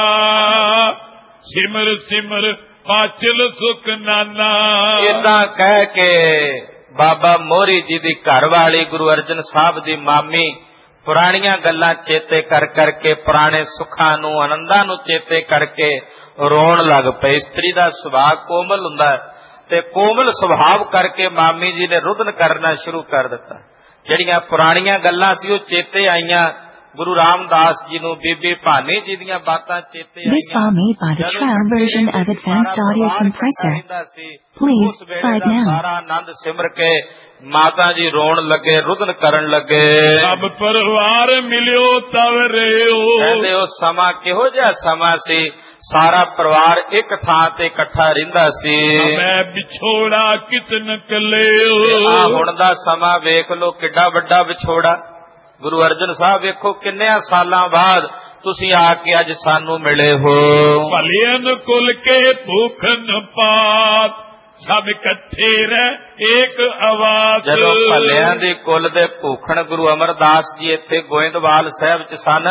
ਸਿਮਰ ਸਿਮਰ ਪਾਚਲ ਸੁਖ ਨਾਨਾ। ਏਦਾਂ ਕਹਿ ਕੇ ਬਾਬਾ ਮੋਹਰੀ ਜੀ ਦੀ ਘਰ ਵਾਲੀ ਗੁਰੂ ਅਰਜਨ ਸਾਹਿਬ ਦੀ ਮਾਮੀ ਪੁਰਾਣੀਆਂ ਗੱਲਾਂ ਚੇਤੇ ਕਰ ਕਰਕੇ, ਪੁਰਾਣੇ ਸੁੱਖਾਂ ਨੂੰ, ਆਨੰਦਾਂ ਨੂੰ ਚੇਤੇ ਕਰਕੇ ਰੋਣ ਲੱਗ ਪਏ। ਇਸਤਰੀ ਦਾ ਸੁਭਾਅ ਕੋਮਲ ਹੁੰਦਾ ਹੈ ਤੇ ਕੋਮਲ ਸੁਭਾਵ ਕਰਕੇ ਮਾਮੀ ਜੀ ਨੇ ਰੁਦਨ ਕਰਨਾ ਸ਼ੁਰੂ ਕਰ ਦਿੱਤਾ। ਜਿਹੜੀਆਂ ਪੁਰਾਣੀਆਂ ਗੱਲਾਂ ਸੀ ਉਹ ਚੇਤੇ ਆਈਆਂ ਗੁਰੂ ਰਾਮਦਾਸ ਜੀ ਨੂੰ, ਬੀਬੀ ਭਾਨੀ ਜੀ ਦੀਆਂ ਬਾਤਾਂ ਚੇਤੇ ਆਈਆਂ। This file made by the trial version of Advanced Audio Compressor. Please, right now. ਸਾਰਾ ਆਨੰਦ ਸਿਮਰ ਕੇ ਮਾਤਾ ਜੀ ਰੋਣ ਲੱਗੇ, ਰੁਦਨ ਕਰਨ ਲੱਗੇ। ਸਭ ਪਰਿਵਾਰ ਮਿਲਿਓ ਤਵ ਰਹਿਓ, ਕਹਿੰਦੇ ਉਹ ਸਮਾਂ ਕਿਹੋ ਜਿਹਾ ਸਮਾਂ ਸੀ, ਸਾਰਾ ਪਰਿਵਾਰ ਇੱਕ ਥਾਂ ਤੇ ਇਕੱਠਾ ਰਹਿੰਦਾ ਸੀ। ਮੈਂ ਵਿਛੋੜਾ ਕਿਤਨ ਕਲਿਓ, ਆ ਹੁਣ ਦਾ ਸਮਾਂ ਵੇਖ ਲੋ ਕਿੱਡਾ ਵੱਡਾ ਵਿਛੋੜਾ। ਗੁਰੂ ਅਰਜਨ ਸਾਹਿਬ ਵੇਖੋ ਕਿੰਨਿਆਂ ਸਾਲਾਂ ਬਾਅਦ ਤੁਸੀਂ ਆ ਕੇ ਅੱਜ ਸਾਨੂੰ ਮਿਲੇ ਹੋ। ਭਲਿਅਨ ਕੁਲ ਕੇ ਭੂਖਨ ਪਾਤ, ਸਭ ਇਕੱਠੇ ਰਹਿ ਏਕ ਆਵਾਜ਼। ਜਦੋਂ ਭਲਿਆਂ ਦੇ ਕੁਲ ਦੇ ਭੂਖਣ ਗੁਰੂ ਅਮਰਦਾਸ ਜੀ ਇੱਥੇ ਗੋਇੰਦਵਾਲ ਸਾਹਿਬ ਚ ਸਨ,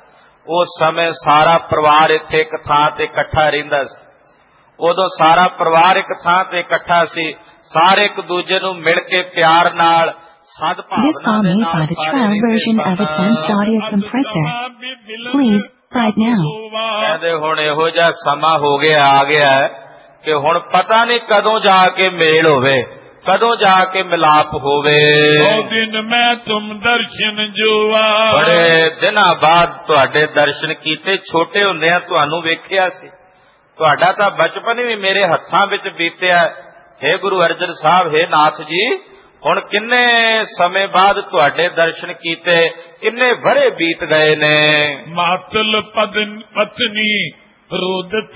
ਉਸ ਸਮੇਂ ਸਾਰਾ ਪਰਿਵਾਰ ਇੱਥੇ ਇੱਕ ਥਾਂ ਤੇ ਇਕੱਠਾ ਰਹਿੰਦਾ ਸੀ। ਉਦੋਂ ਸਾਰਾ ਪਰਿਵਾਰ ਇੱਕ ਥਾਂ ਤੇ ਇਕੱਠਾ ਸੀ, ਸਾਰੇ ਇੱਕ ਦੂਜੇ ਨੂੰ ਮਿਲ ਕੇ ਪਿਆਰ ਨਾਲ, This file made by the trial version of Advanced Audio Compressor. Please, right now. ਕਹਿੰਦੇ ਹੁਣ ਇਹੋ ਜਿਹਾ ਸਮਾਂ ਹੋ ਗਿਆ, ਆ ਗਿਆ ਕਿ ਹੁਣ ਪਤਾ ਨਹੀਂ ਕਦੋਂ ਜਾ ਕੇ ਮੇਲ ਹੋਵੇ, ਕਦੋਂ ਜਾ ਕੇ ਮਿਲਾਪ ਹੋਵੇ। ਉਹ ਦਿਨ ਮੈਂ ਤੁਮ ਦਰਸ਼ਨ ਜੋਆ, ਬੜੇ ਦਿਨਾਂ ਬਾਅਦ ਤੁਹਾਡੇ ਦਰਸ਼ਨ ਕੀਤੇ। ਛੋਟੇ ਹੁੰਦਿਆਂ ਤੁਹਾਨੂੰ ਵੇਖਿਆ ਸੀ, ਤੁਹਾਡਾ ਤਾਂ ਬਚਪਨ ਵੀ ਮੇਰੇ ਹੱਥਾਂ ਵਿੱਚ ਬੀਤਿਆ। ਹੇ ਗੁਰੂ ਅਰਜਨ ਸਾਹਿਬ, ਹੇ ਨਾਥ ਜੀ, ਹੁਣ ਕਿੰਨੇ ਸਮੇਂ ਬਾਅਦ ਤੁਹਾਡੇ ਦਰਸ਼ਨ ਕੀਤੇ, ਕਿੰਨੇ ਵਰੇ ਬੀਤ ਗਏ ਨੇ। ਮਾਤਲ ਪਤਨੀ ਰੋਦਤ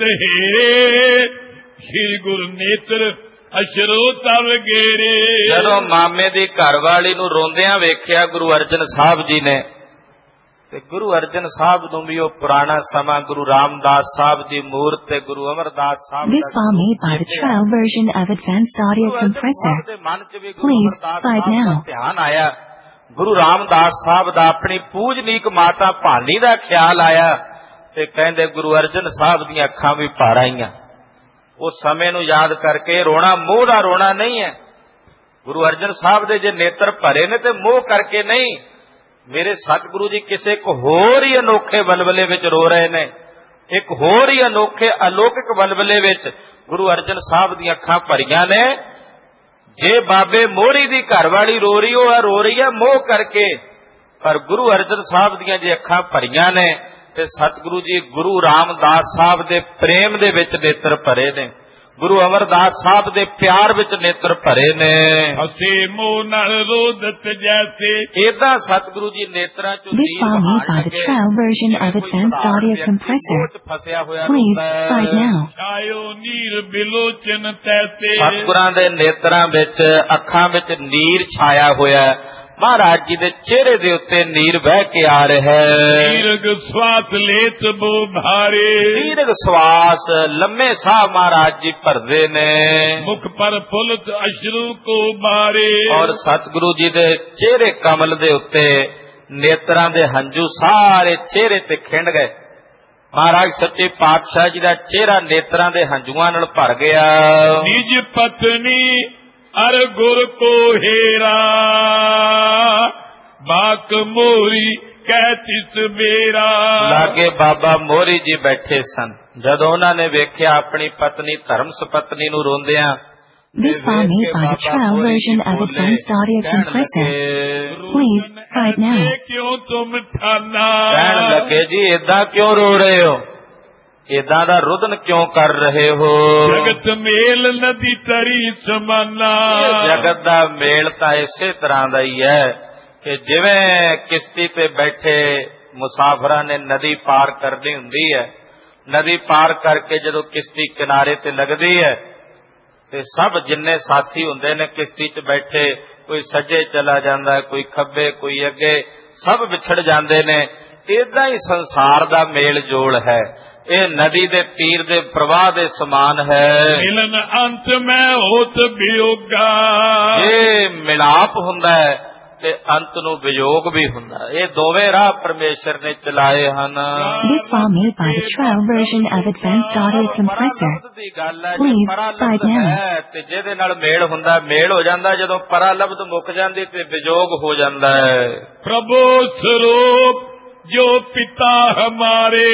ਹੈ, ਸ਼੍ਰੀ ਗੁਰੂ ਨੇਤਰ ਅਸ਼ਰੋ ਤਵ ਗੇਰੇ। ਜਦੋਂ ਮਾਮੇ ਦੀ ਘਰਵਾਲੀ ਨੂੰ ਰੋਂਦਿਆਂ ਵੇਖਿਆ ਗੁਰੂ ਅਰਜਨ ਸਾਹਿਬ ਜੀ ਨੇ, ਤੇ ਗੁਰੂ ਅਰਜਨ ਸਾਹਿਬ ਨੂੰ ਵੀ ਉਹ ਪੁਰਾਣਾ ਸਮਾਂ ਗੁਰੂ ਰਾਮਦਾਸ ਸਾਹਿਬ ਦੀ ਮੂਰਤ ਤੇ ਗੁਰੂ ਅਮਰਦਾਸ ਸਾਹਿਬ This file made by the trial version of Advanced Audio Compressor. Please, right now. ਧਿਆਨ ਆਇਆ ਗੁਰੂ ਰਾਮਦਾਸ ਸਾਹਿਬ ਦਾ, ਆਪਣੀ ਪੂਜਨੀਕ ਮਾਤਾ ਭਾਨੀ ਦਾ ਖਿਆਲ ਆਇਆ ਤੇ ਕਹਿੰਦੇ ਗੁਰੂ ਅਰਜਨ ਸਾਹਿਬ ਦੀਆਂ ਅੱਖਾਂ ਵੀ ਭਰ ਆਈਆਂ। ਉਸ ਸਮੇਂ ਨੂੰ ਯਾਦ ਕਰਕੇ ਰੋਣਾ ਮੋਹ ਦਾ ਰੋਣਾ ਨਹੀਂ ਹੈ। ਗੁਰੂ ਅਰਜਨ ਸਾਹਿਬ ਦੇ ਜੇ ਨੇਤਰ ਭਰੇ ਨੇ ਤੇ ਮੋਹ ਕਰਕੇ ਨਹੀਂ। ਮੇਰੇ ਸਤਿਗੁਰੂ ਜੀ ਕਿਸੇ ਇੱਕ ਹੋਰ ਹੀ ਅਨੋਖੇ ਵਲਵਲੇ ਵਿੱਚ ਰੋ ਰਹੇ ਨੇ, ਇੱਕ ਹੋਰ ਹੀ ਅਨੋਖੇ ਅਲੌਕਿਕ ਵਲਵਲੇ ਵਿੱਚ ਗੁਰੂ ਅਰਜਨ ਸਾਹਿਬ ਦੀਆਂ ਅੱਖਾਂ ਭਰੀਆਂ ਨੇ। ਜੇ ਬਾਬੇ ਮੋਹਰੀ ਦੀ ਘਰਵਾਲੀ ਰੋ ਰਹੀ ਹੈ ਮੋਹ ਕਰਕੇ, ਪਰ ਗੁਰੂ ਅਰਜਨ ਸਾਹਿਬ ਦੀਆਂ ਜੇ ਅੱਖਾਂ ਭਰੀਆਂ ਨੇ ਤੇ ਸਤਿਗੁਰੂ ਜੀ ਗੁਰੂ ਰਾਮਦਾਸ ਸਾਹਿਬ ਦੇ ਪ੍ਰੇਮ ਦੇ ਵਿੱਚ ਨੇਤਰ ਭਰੇ ਨੇ, ਗੁਰੂ ਅਮਰਦਾਸ ਸਾਹਿਬ ਦੇ ਪਿਆਰ ਵਿੱਚ ਨੇਤਰ ਭਰੇ ਨੇ। ਹਸੇ ਮੋਹ ਨਾਲ ਰੋਦਤ ਜੈਸੇ, ਏਦਾਂ ਸਤਿਗੁਰੂ ਜੀ ਨੇਤਰਾਂ ਚੋਂ This file made by the trial version of Advanced Audio Compressor. Please, right now. ਛਾਇਓ ਨੀਰ ਬਿਲੋਚਨ ਤੈਸੇ, ਸਤਿਗੁਰਾਂ ਦੇ ਨੇਤਰਾਂ ਵਿੱਚ, ਅੱਖਾਂ ਵਿੱਚ ਨੀਰ ਛਾਇਆ ਹੋਇਆ। ਮਹਾਰਾਜ ਜੀ ਦੇ ਚਿਹਰੇ ਦੇ ਉੱਤੇ ਨੀਰ ਵਹਿ ਕੇ ਆ ਰਿਹਾ ਹੈ। ਦੀਰਘ ਸਵਾਸ ਲੇਤ ਬੋ ਭਾਰੇ, ਦੀਰਘ ਸਵਾਸ, ਲੰਮੇ ਸਾਹ ਮਹਾਰਾਜ ਜੀ ਭਰਦੇ ਨੇ। ਮੁਖ ਪਰ ਫੁਲਤ ਅਸ਼ਰੂ ਕੋ ਬਾਰੇ, ਔਰ ਸਤਿਗੁਰੂ ਜੀ ਦੇ ਚਿਹਰੇ ਕਮਲ ਦੇ ਉੱਤੇ ਨੇਤਰਾਂ ਦੇ ਹੰਝੂ ਸਾਰੇ ਚਿਹਰੇ ਤੇ ਖਿੰਡ ਗਏ। ਮਹਾਰਾਜ ਸੱਚੇ ਪਾਤਸ਼ਾਹ ਜੀ ਦਾ ਚਿਹਰਾ ਨੇਤਰਾਂ ਦੇ ਹੰਝੂਆਂ ਨਾਲ ਭਰ ਗਿਆ। ਨਿਜ ਪਤਨੀ ਅਰ ਗੁਰ ਕੋ ਹੇਰਾ ਬਾਕ ਮੋਰੀ ਕਹਿ ਮੇਰਾ। ਲਾਗੇ ਬਾਬਾ ਮੋਹਰੀ ਜੀ ਬੈਠੇ ਸਨ। ਜਦੋਂ ਉਹਨਾਂ ਨੇ ਵੇਖਿਆ ਆਪਣੀ ਪਤਨੀ ਧਰਮ ਸੁਪਤਨੀ ਨੂੰ ਰੋਂਦਿਆਂ, This file made by the trial version of Advanced Audio Compressor. Please buy it now. ਕਿਉਂ ਤੁਮ ਠਾਨਾ, ਕਹਿਣ ਲੱਗੇ ਜੀ ਏਦਾਂ ਕਿਉਂ ਰੋ ਰਹੇ ਹੋ, ਏਦਾਂ ਦਾ ਰੁਦਨ ਕਿਉਂ ਕਰ ਰਹੇ ਹੋ। ਜਗਤ ਮੇਲ ਨਦੀ ਤਰੀ ਸਮਾਨਾ। ਜਗਤ ਦਾ ਮੇਲ ਤਾਂ ਇਸੇ ਤਰ੍ਹਾਂ ਦਾ ਹੀ ਹੈ ਕਿ ਜਿਵੇਂ ਕਿਸ਼ਤੀ ਤੇ ਬੈਠੇ ਮੁਸਾਫਰਾਂ ਨੇ ਨਦੀ ਪਾਰ ਕਰਨੀ ਹੁੰਦੀ ਹੈ, ਨਦੀ ਪਾਰ ਕਰਕੇ ਜਦੋਂ ਕਿਸ਼ਤੀ ਕਿਨਾਰੇ ਤੇ ਲੱਗਦੀ ਹੈ ਤੇ ਸਭ ਜਿੰਨੇ ਸਾਥੀ ਹੁੰਦੇ ਨੇ ਕਿਸ਼ਤੀ 'ਚ ਬੈਠੇ, ਕੋਈ ਸੱਜੇ ਚਲਾ ਜਾਂਦਾ, ਕੋਈ ਖੱਬੇ, ਕੋਈ ਅੱਗੇ, ਸਭ ਵਿਛੜ ਜਾਂਦੇ ਨੇ। ਏਦਾਂ ਹੀ ਸੰਸਾਰ ਦਾ ਮੇਲ ਜੋਲ ਹੈ। ਇਹ ਨਦੀ ਦੇ ਤੀਰ ਦੇ ਪ੍ਰਵਾਹ ਦੇ ਸਮਾਨ ਹੈ। ਮਿਲਨ ਅੰਤ ਮੈਂ ਹੋਤ ਵਿਯੋਗਾ। ਇਹ ਮਿਲਾਪ ਹੁੰਦਾ ਹੈ ਤੇ ਅੰਤ ਨੂੰ ਵਿਯੋਗ ਵੀ ਹੁੰਦਾ। ਇਹ ਦੋਵੇਂ ਰਾਹ ਪਰਮੇਸ਼ਰ ਨੇ ਚਲਾਏ ਹਨ। This file made by the trial version of Advanced Audio Compressor. Please buy it now. ਤੇ ਜਿਹਦੇ ਨਾਲ ਮੇਲ ਹੁੰਦਾ, ਮੇਲ ਹੋ ਜਾਂਦਾ। ਜਦੋਂ ਪਰਾਲਬਧ ਮੁੱਕ ਜਾਂਦੀ ਤੇ ਵਿਯੋਗ ਹੋ ਜਾਂਦਾ ਹੈ। ਪ੍ਰਭੂ ਸਰੂਪ ਜੋ ਪਿਤਾ ਹਮਾਰੇ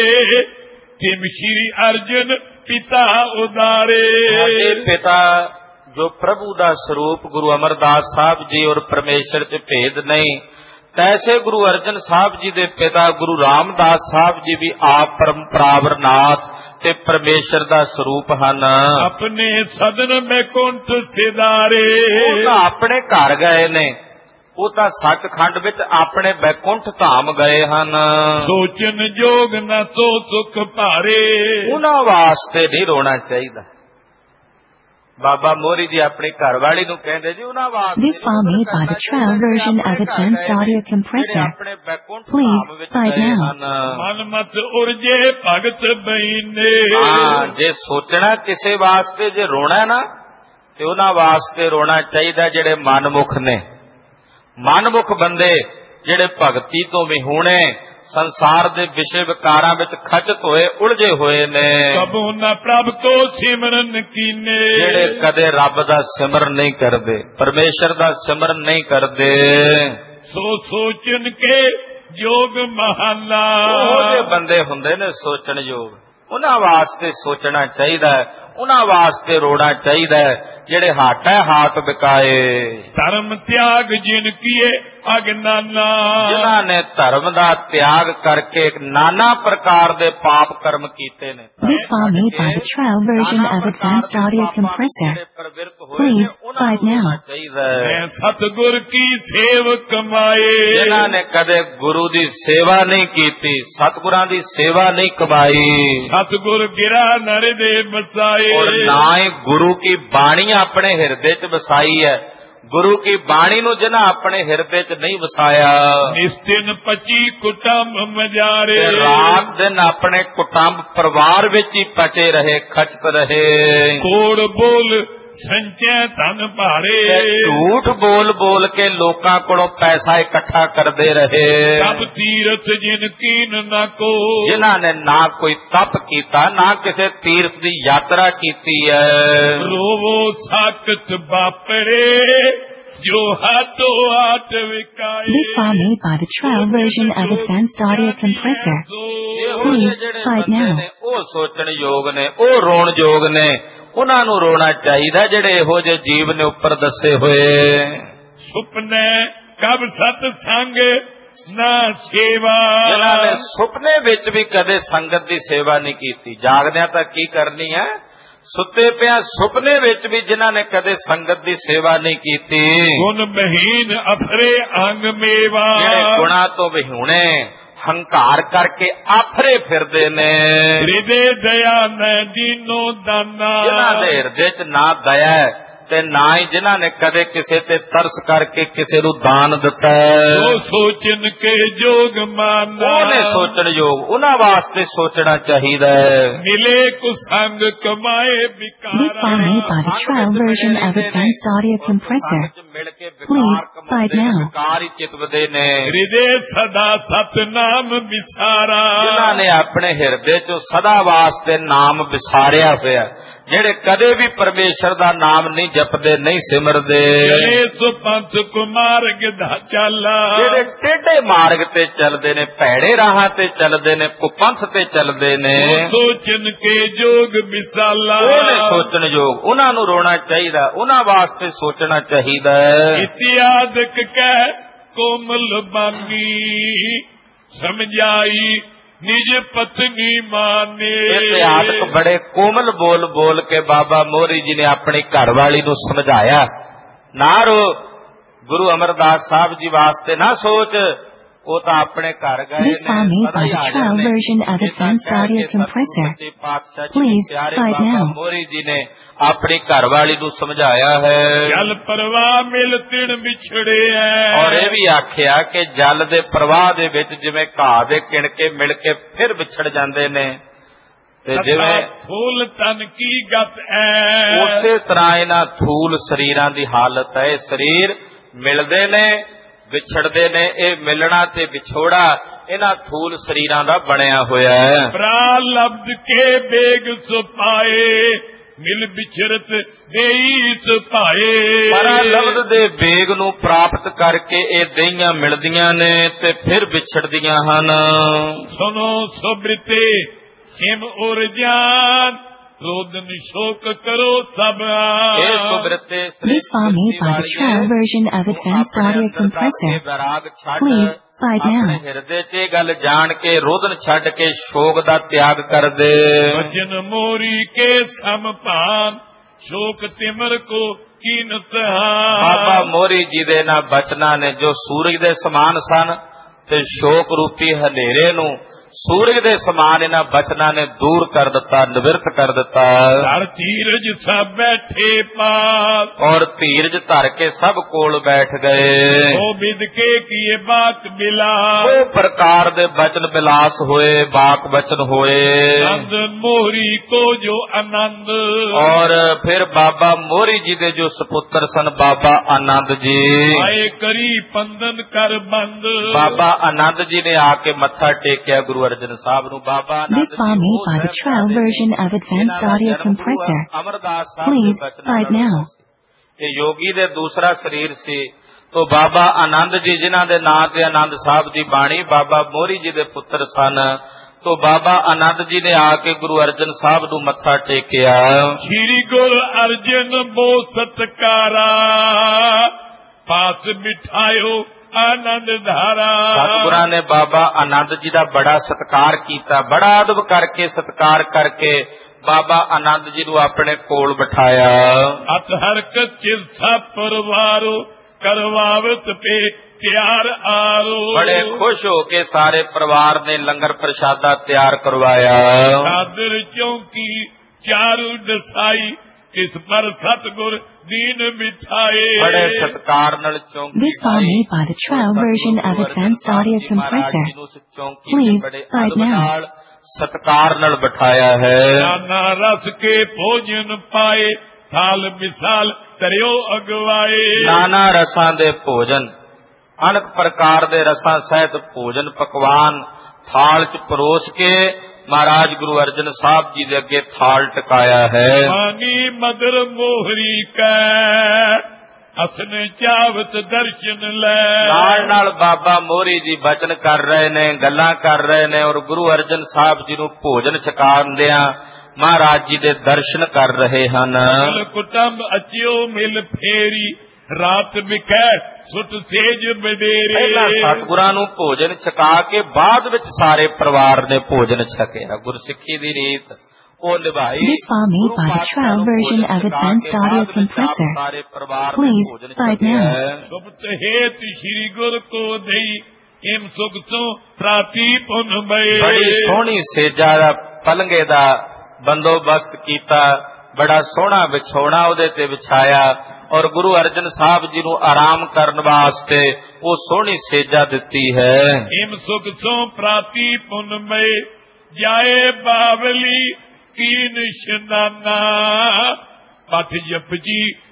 ਤਿਮ ਸ਼੍ਰੀ ਅਰਜਨ ਪਿਤਾ ਉਦਾਰੇ। ਸਾਡੇ ਪਿਤਾ ਜੋ ਪ੍ਰਭੂ ਦਾ ਸਰੂਪ ਗੁਰੂ ਅਮਰਦਾਸ ਸਾਹਿਬ ਜੀ ਔਰ ਪਰਮੇਸ਼ਰ 'ਚ ਭੇਦ ਨਹੀਂ, ਤੈਸੇ ਗੁਰੂ ਅਰਜਨ ਸਾਹਿਬ ਜੀ ਦੇ ਪਿਤਾ ਗੁਰੂ ਰਾਮਦਾਸ ਸਾਹਿਬ ਜੀ ਵੀ ਆਪ ਪਰੰਪਰਾਵਰ ਨਾਥ ਤੇ ਪਰਮੇਸ਼ਰ ਦਾ ਸਰੂਪ ਹਨ। ਆਪਣੇ ਸਦਨ ਬੈਕੁੰਠ ਸਿਦਾਰੇ। ਉਹ ਤਾਂ ਆਪਣੇ ਘਰ ਗਏ ਨੇ, ਉਹ ਤਾਂ ਸੱਚਖੰਡ ਵਿੱਚ ਆਪਣੇ ਬੈਕੁੰਠ ਧਾਮ ਗਏ ਹਨ। ਸੋਚਨ ਜੋਗ ਨਾ ਸੋ ਸੁਖ ਭਾਰੇ। ਉਹਨਾਂ ਵਾਸਤੇ ਨਹੀਂ ਰੋਣਾ ਚਾਹੀਦਾ। ਬਾਬਾ ਮੋਹਰੀ ਜੀ ਆਪਣੀ ਘਰਵਾਲੀ ਨੂੰ ਕਹਿੰਦੇ ਜੀ ਉਹਨਾਂ ਵਾਸਤੇ। This file made by the trial version of Advanced Audio Compressor. Please buy it now. ਮਨ ਮਤ ਉਰਜੇ ਭਗਤ ਬਈਨੇ। ਹਾਂ, ਜੇ ਸੋਚਣਾ ਕਿਸੇ ਵਾਸਤੇ, ਜੇ ਰੋਣਾ ਨਾ, ਤੇ ਉਹਨਾਂ ਵਾਸਤੇ ਰੋਣਾ ਚਾਹੀਦਾ ਜਿਹੜੇ ਮਨਮੁਖ ਨੇ। ਮਨਮੁਖ ਬੰਦੇ ਜਿਹੜੇ ਭਗਤੀ ਤੋਂ ਵਿਹੂਣੇ, ਸੰਸਾਰ ਦੇ ਵਿਸ਼ੇ ਵਿਕਾਰਾਂ ਵਿੱਚ ਖਚਤ ਹੋਏ, ਉਲਝੇ ਹੋਏ ਨੇ। ਕਬੂ ਨਾ ਪ੍ਰਭ ਕੋ ਸਿਮਰਨ ਕੀਨੇ। ਜਿਹੜੇ ਕਦੇ ਰੱਬ ਦਾ ਸਿਮਰਨ ਨਹੀਂ ਕਰਦੇ, ਪਰਮੇਸ਼ਰ ਦਾ ਸਿਮਰਨ ਨਹੀਂ ਕਰਦੇ। ਸੋ ਸੋਚਨ ਕੇ ਯੋਗ ਮਹਾਨਾ। ਉਹ ਜਿਹੇ ਬੰਦੇ ਹੁੰਦੇ ਨੇ ਸੋਚਣ ਯੋਗ, ਉਹਨਾਂ ਵਾਸਤੇ ਸੋਚਣਾ ਚਾਹੀਦਾ ਹੈ, ਉਹਨਾਂ ਵਾਸਤੇ ਰੋਣਾ ਚਾਹੀਦਾ ਹੈ ਜਿਹੜੇ ਹਾਟਾ ਹਾਟ ਵਿਕਾਏ। ਧਰਮ ਤਿਆਗ ਜਿਨ ਕੀਏ ਅਗਨਾਨਾ। ਜਿਨ੍ਹਾਂ ਨੇ ਧਰਮ ਦਾ ਤਿਆਗ ਕਰਕੇ ਨਾਨਾ ਪ੍ਰਕਾਰ ਦੇ ਪਾਪ ਕਰਮ ਕੀਤੇ ਨੇ। This file made by the trial version of Advanced Audio Compressor. Please buy it now. ਮੈਂ ਸਤਿਗੁਰ ਕੀ ਸੇਵ ਕਮਾਏ। ਜਿਨ੍ਹਾਂ ਨੇ ਕਦੇ ਗੁਰੂ ਦੀ ਸੇਵਾ ਨਹੀਂ ਕੀਤੀ, ਸਤਿਗੁਰਾਂ ਦੀ ਸੇਵਾ ਨਹੀਂ ਕਮਾਈ। ਸਤਿਗੁਰ ਗਿਰਾ ਨਰ ਦੇ ਬਸਾਏ। ਔਰ ਨਾ ਹੀ ਗੁਰੂ ਕੀ ਬਾਣੀ ਆਪਣੇ ਹਿਰਦੇ 'ਚ ਵਸਾਈ ਹੈ। ਗੁਰੂ ਕੀ ਬਾਣੀ ਨੂੰ ਜਿਨ੍ਹਾਂ ਆਪਣੇ ਹਿਰਦੇ 'ਚ ਨਹੀਂ ਵਸਾਇਆ। ਨਿਸਤਿਨ 25 ਕੁਟੰਬ ਮਜਾਰੇ। ਰਾਤ ਦਿਨ ਆਪਣੇ ਕੁਟੰਬ ਪਰਿਵਾਰ ਵਿੱਚ ਹੀ ਪਚੇ ਰਹੇ, ਖਚਤ ਰਹੇ। ਕੋੜ ਬੋਲ ਸੰਚੈ ਧਨ ਭਾਰੇ। ਝੂਠ ਬੋਲ ਬੋਲ ਕੇ ਲੋਕਾਂ ਕੋਲੋਂ ਪੈਸਾ ਇਕੱਠਾ ਕਰਦੇ ਰਹੇ। ਤਪ ਤੀਰਥ ਜਿਨ ਕੀਨ ਨਾ ਕੋ। ਜਿਨ੍ਹਾਂ ਨੇ ਨਾ ਕੋਈ ਤਪ ਕੀਤਾ, ਨਾ ਕਿਸੇ ਤੀਰਥ ਦੀ ਯਾਤਰਾ ਕੀਤੀ ਹੈ। ਰੋਵੋ ਸਾਕਤ ਬਾਪਰੇ ਜੋ ਹਾਥੋਂ ਹਾਥ ਵਿਕਾਏ। This file made by the trial version of Advanced Audio Compressor. Please buy it now. ਉਹ ਸੋਚਣ ਯੋਗ ਨੇ, ਉਹ ਰੋਣ ਯੋਗ ਨੇ। ਉਹਨਾਂ ਨੂੰ ਰੋਣਾ ਚਾਹੀਦਾ ਜਿਹੜੇ ਇਹੋ ਜਿਹੇ ਜੀਵ ਨੇ ਉੱਪਰ ਦੱਸੇ ਹੋਏ। ਸੁਪਨੇ ਕਬ ਸਤ ਸੰਗ ਨਾ ਸੇਵਾ। ਜਿਨ੍ਹਾਂ ਨੇ ਸੁਪਨੇ ਵਿੱਚ ਵੀ ਕਦੇ ਸੰਗਤ ਦੀ ਸੇਵਾ ਨਹੀਂ ਕੀਤੀ। ਜਾਗਦਿਆਂ ਤਾਂ ਕੀ ਕਰਨੀ ਹੈ, ਸੁੱਤੇ ਪਿਆ ਸੁਪਨੇ ਵਿੱਚ ਵੀ ਜਿਨ੍ਹਾਂ ਨੇ ਕਦੇ ਸੰਗਤ ਦੀ ਸੇਵਾ ਨਹੀਂ ਕੀਤੀ। ਗੁਣ ਬਹੀਨ ਅਫਰੇ ਅੰਗ ਮੇਵਾ। ਜਿਹੜੇ ਗੁਣਾਂ ਤੋਂ ਵਿਹੂਣੇ, ਹੰਕਾਰ ਕਰਕੇ ਆਫਰੇ ਫਿਰਦੇ ਨੇ। ਹਿਰਦੇ ਦਇਆ ਮੈਂ ਦੀਨੋ ਦਾਨਾ। ਜਿਨ੍ਹਾਂ ਦੇ ਹਿਰਦੇ 'ਚ ਨਾ ਦਇਆ ਤੇ ਨਾ ਹੀ ਜਿਨ੍ਹਾਂ ਨੇ ਕਦੇ ਕਿਸੇ ਤੇ ਤਰਸ ਕਰਕੇ ਕਿਸੇ ਨੂੰ ਦਾਨ ਦਿੱਤਾ। ਉਹ ਸੋਚਣ ਕੇ ਜੋਗ ਮਾਨਾ। ਉਹਨੇ ਸੋਚਣ ਯੋਗ, ਉਹਨਾਂ ਵਾਸਤੇ ਸੋਚਣਾ ਚਾਹੀਦਾ ਹੈ। ਮਿਲੇ ਕੁਸੰਗ ਕਮਾਏ ਵਿਕਾਰ। This file made by the trial version of Advanced Audio Compressor. Please 5 now. ਵਿਕਾਰ ਹੀ ਚਿਤਵਦੇ ਨੇ, ਹਿਰਦੇ ਸਦਾ ਸਤਨਾਮ ਵਿਸਾਰਾ। ਜਿਨ੍ਹਾਂ ਨੇ ਆਪਣੇ ਹਿਰਦੇ ਚੋਂ ਸਦਾ ਵਾਸਤੇ ਨਾਮ ਵਿਸਾਰਿਆ ਹੋਇਆ, ਜਿਹੜੇ ਕਦੇ ਵੀ ਪਰਮੇਸ਼ਰ ਦਾ ਨਾਮ ਨਹੀਂ ਜਪਦੇ, ਨਹੀਂ ਸਿਮਰਦੇ, ਚਲੇ ਸੋ ਪੰਥ ਕੁਮਾਰਗ ਦਾ ਚਾਲਾ, ਜਿਹੜੇ ਟੇਢੇ ਮਾਰਗ ਤੇ ਚੱਲਦੇ ਨੇ, ਭੈੜੇ ਰਾਹਾਂ ਤੇ ਚੱਲਦੇ ਨੇ, ਕੁਪੰਥ ਤੇ ਚੱਲਦੇ ਨੇ, ਸੋਚਨ ਕੇ ਜੋਗ ਵਿਸਾਲਾ। ਉਹਨੇ ਸੋਚਣ ਯੋਗ, ਉਹਨਾਂ ਨੂੰ ਰੋਣਾ ਚਾਹੀਦਾ, ਉਹਨਾਂ ਵਾਸਤੇ ਸੋਚਣਾ ਚਾਹੀਦਾ। ਇਤਿਆਦਕ ਕਹਿ ਕੋਮਲ ਬਾਨੀ, ਸਮਝਾਈ ਨਿਜ ਪਤਨੀ ਮਾਨੇ। ਇਤਿਹਾਸਕ ਬੜੇ ਕੋਮਲ ਬੋਲ ਬੋਲ ਕੇ ਬਾਬਾ ਮੋਹਰੀ ਜੀ ਨੇ ਆਪਣੀ ਘਰਵਾਲੀ ਨੂੰ ਸਮਝਾਇਆ, ਨਾ ਰੋ, ਗੁਰੂ ਅਮਰਦਾਸ ਸਾਹਿਬ ਜੀ ਵਾਸਤੇ ਨਾ ਸੋਚ, ਉਹ ਤਾਂ ਆਪਣੇ ਘਰ ਗਏ This file made by the trial version of Advanced Audio Compressor. Please, fight now. ਮੋਹਰੀ ਜੀ ਨੇ ਆਪਣੀ ਘਰਵਾਲੀ ਨੂੰ ਸਮਝਾਇਆ ਹੈ, ਜਲ ਪ੍ਰਵਾਹ ਮਿਲ ਤਿਣ ਵਿਛੜੇ ਐ। ਔਰ ਇਹ ਵੀ ਆਖਿਆ ਕਿ ਜਲ ਦੇ ਪ੍ਰਵਾਹ ਦੇ ਵਿੱਚ ਜਿਵੇਂ ਘਾਹ ਦੇ ਕਿਣਕੇ ਮਿਲ ਕੇ ਫਿਰ ਵਿਛੜ ਜਾਂਦੇ ਨੇ, ਤੇ ਜਿਵੇਂ ਥੂਲ ਤਨ ਕੀ ਗਤ ਐ, ਉਸੇ ਤਰ੍ਹਾਂ ਇਹਨਾਂ ਥੂਲ ਸਰੀਰਾਂ ਦੀ ਹਾਲਤ ਹੈ। ਇਹ ਸਰੀਰ ਮਿਲਦੇ ਨੇ, ਵਿਛੜਦੇ ਨੇ, ਇਹ ਮਿਲਣਾ ਤੇ ਵਿਛੋੜਾ ਇਹਨਾਂ ਥੂਲ ਸਰੀਰਾਂ ਦਾ ਬਣਿਆ ਹੋਇਆ ਹੈ। ਪ੍ਰਾਲਬਧ ਕੇ ਬੇਗ ਸੁਪਾਏ, ਮਿਲ ਵਿਛੜਤ ਦੇਈ ਸੁਪਾਏ। ਪ੍ਰਾਲਬਧ ਦੇ ਬੇਗ ਨੂੰ ਪ੍ਰਾਪਤ ਕਰਕੇ ਇਹ ਦੇਈਆਂ ਮਿਲਦੀਆਂ ਨੇ ਤੇ ਫਿਰ ਵਿਛੜਦੀਆਂ ਹਨ। ਸੁਨੋ ਸੁਬ੍ਰਿਤੇ ਸਿਮ ਉਰ ਜਾਨ, ਰੋਦਨ ਸ਼ੋਕ ਕਰੋ ਸਭ। ਇਹ ਸੁਬ੍ਰਿਤੇ This file made by the trial version of Advanced Audio Compressor. Please, fight now. ਆਪਣੇ ਹਿਰਦੇ 'ਚ ਇਹ ਗੱਲ ਜਾਣ ਕੇ ਰੋਦਨ ਛੱਡ ਕੇ ਸ਼ੋਕ ਦਾ ਤਿਆਗ ਕਰ ਦੇ। ਵਜਨ ਮੋਰੀ ਕੇ ਸਮਪਾਨ, ਸ਼ੋਕ ਤਿਮਰ ਕੋ ਕੀਨਤ। ਬਾਬਾ ਮੋਹਰੀ ਜੀ ਦੇ ਨਾ ਬਚਨਾਂ ਨੇ ਜੋ ਸੂਰਜ ਦੇ ਸਮਾਨ ਸਨ, ਤੇ ਸ਼ੋਕ ਰੂਪੀ ਹਨੇਰੇ ਨੂੰ ਸੂਰਜ ਦੇ ਸਮਾਨ ਇਹਨਾਂ ਬਚਨਾਂ ਨੇ ਦੂਰ ਕਰ ਦਿੱਤਾ, ਨਿਵਰਤ ਕਰ ਦਿੱਤਾ। ਧਰ ਧੀਰਜ ਸਭ ਬੈਠੇ ਪਾਸ, ਔਰ ਧੀਰਜ ਧਰ ਕੇ ਸਭ ਕੋਲ ਬੈਠ ਗਏ। ਉਹ ਵਿਦ ਕੇ ਕੀਏ ਬਾਤ ਬਿਲਾ, ਉਹ ਪ੍ਰਕਾਰ ਦੇ ਬਚਨ ਬਿਲਾਸ ਹੋਏ, ਬਾਕ ਬਚਨ ਹੋਏ। ਆਨੰਦ ਮੋਹਰੀ ਕੋ ਜੋ ਆਨੰਦ, ਔਰ ਫਿਰ ਬਾਬਾ ਮੋਹਰੀ ਜੀ ਦੇ ਜੋ ਸਪੁੱਤਰ ਸਨ ਬਾਬਾ ਆਨੰਦ ਜੀ, ਆਏ ਕਰੀ ਪੰਦਨ ਕਰ ਬੰਦ। ਬਾਬਾ ਆਨੰਦ ਜੀ ਨੇ ਆ ਕੇ ਮੱਥਾ ਟੇਕਿਆ ਗੁਰੂ ਅਰਜਨ ਸਾਹਿਬ ਨੂੰ। ਬਾਬਾ This file made by the trial version of Advanced Audio Compressor. Please, fight now. ਇਹ ਯੋਗੀ ਦੇ ਦੂਸਰਾ ਸਰੀਰ ਸੀ, तो बाबा आनंद जी जिन्हां दे नां ते आनंद साहब दी बाणी बाबा मोहरी जी दे पुत्र सन। तो बाबा आनंद जी ने आके गुरु अर्जन साहब नूं मत्था टेकिया। श्री गुरु अर्जन बो सत्कारा पास बिठायो आनंद धारा। सतगुरां ने बाबा आनंद जी दा बड़ा सत्कार कीता, बड़ा अदब करके सत्कार करके बाबा आनंद जी नूं अपने कोल बिठाया। अत हरकत चिरसा परवारो करवावत पे तैयार आरो। बड़े खुश होके सारे परिवार ने लंगर प्रसादा तैयार करवाया। चादर चौकी चारू दसाई किस पर सतगुर दीन बिछाए। बड़े सत्कार नाल चौकी। This file made by the trial version of Advanced Audio Compressor. Please, right now. सत्कार नाल बिठाया है। नाना रस के भोजन पाए थाल मिसाल तरियो अगवाए। नाना रसां दे भोजन अनेक प्रकार दे रसां सहित भोजन पकवान थाल च परोस के महाराज गुरु अर्जन साहब जी दे अगे थाल टकाया है। मानी मदर मोहरी कै असने चावत दर्शन ले। नाल नाल बाबा मोहरी जी बचन कर रहे ने, गल्लां कर रहे ने और गुरु अर्जन साहब जी नूं भोजन छकांदियां महाराज जी दे दर्शन कर रहे हन। कुटुंब अचियो मिल फेरी रात बिकै सुट सेज बडेरे। पहला सतगुरां नूं भोजन छका के बाद विच सारे परिवार ने भोजन छकिया। गुरसिੱਖੀ दी रीत ਉਹ ਨਿਭਾਈ। This file made by the trial version of Advanced Audio Compressor. Please, type now. सुप्त हेत श्री गुर को दई हिम सुख तो प्राति पुन भय। बड़ी सोहनी सेजा दा पलंगे दा बंदोबस्त कीता, बड़ा सोहना विछोना ਉਹਦੇ ਤੇ ਵਿਛਾਇਆ और गुरु अर्जन साहब जी ਨੂੰ आराम ਕਰਨ ਵਾਸਤੇ ਉਹ ਸੋਹਣੀ ਸੇਜਾ ਦਿੱਤੀ है। हिम सुख तो प्राति पुन भय जाए बावली की निशाना पथ जप जी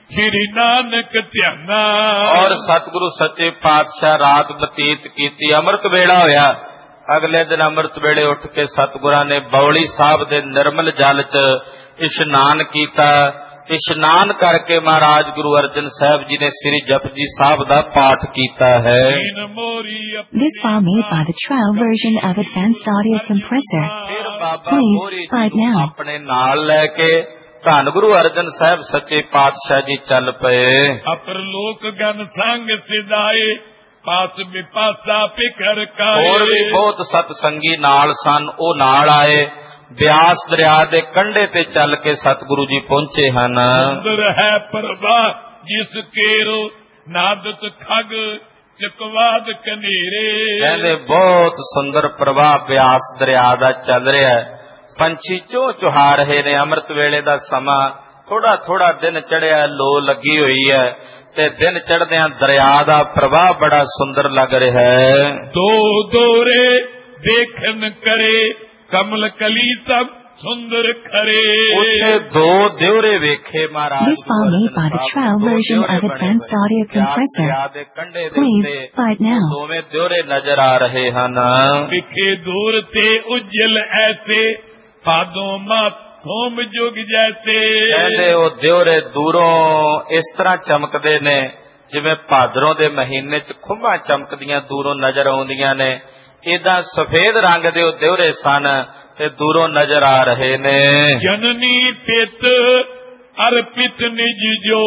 श्री नानक ध्याना। और सतगुरु सच्चे पातशाह रात बतीत कीती, अमृत वेला होया। अगले दिन अमृत वेले उठ के सतगुरां ने बौली साहब दे निर्मल जल च इशनान कीता। इशनान करके महाराज गुरु अर्जन साहब जी ने श्री जपजी साहब दा पाठ कीता है। This file made by the trial version of Advanced Audio Compressor. फिर बाबा Please Mori fight ji now. अपने नाल लेके धन गुरु अर्जन साहब सच्चे पातशाह जी चल पे। अपर लोक गन संग सिधाए पास विपासा पिकर काए। और भी बहुत सतसंगी नाल सन, ओ नाल आए। ब्यास दरिया दे कंढे ते चल के सतगुरु जी पहुंचे हन। सुंदर है प्रभा जिस केरो नादत खग चकवाद कनेरे। कहते बहुत सुंदर प्रवाह ब्यास दरिया दा चल रहा है। पंछी चो चुहा रहे ने। अमृत वेले दा समा थोड़ा थोड़ा दिन चढ़िया, लो लगी हुई है ते दिन चढ़दिया दरिया दा प्रवाह बड़ा सुंदर लग रहा है। दो दोरे देखन करे कमल कली सब सुंदर खरे। उसे दो देवरे वेखे महाराज। This file made by the trial version of Advanced Audio Compressor. Please fight now. दोवें देवरे नजर आ रहे हन। दिखे दूर से उज्जल ऐसे पादों मात थोम जुग जैसे। कहते वो देवरे दूरों इस तरह चमकते ने जिवें भादरों दे महीने च खुम्बां चमकदियां दूरों नजर आउंदियां ने। इदा सफेद रंग दे ओ देवरे सन ते दूरों नजर आ रहे ने। जननी पित अर्पित निज जो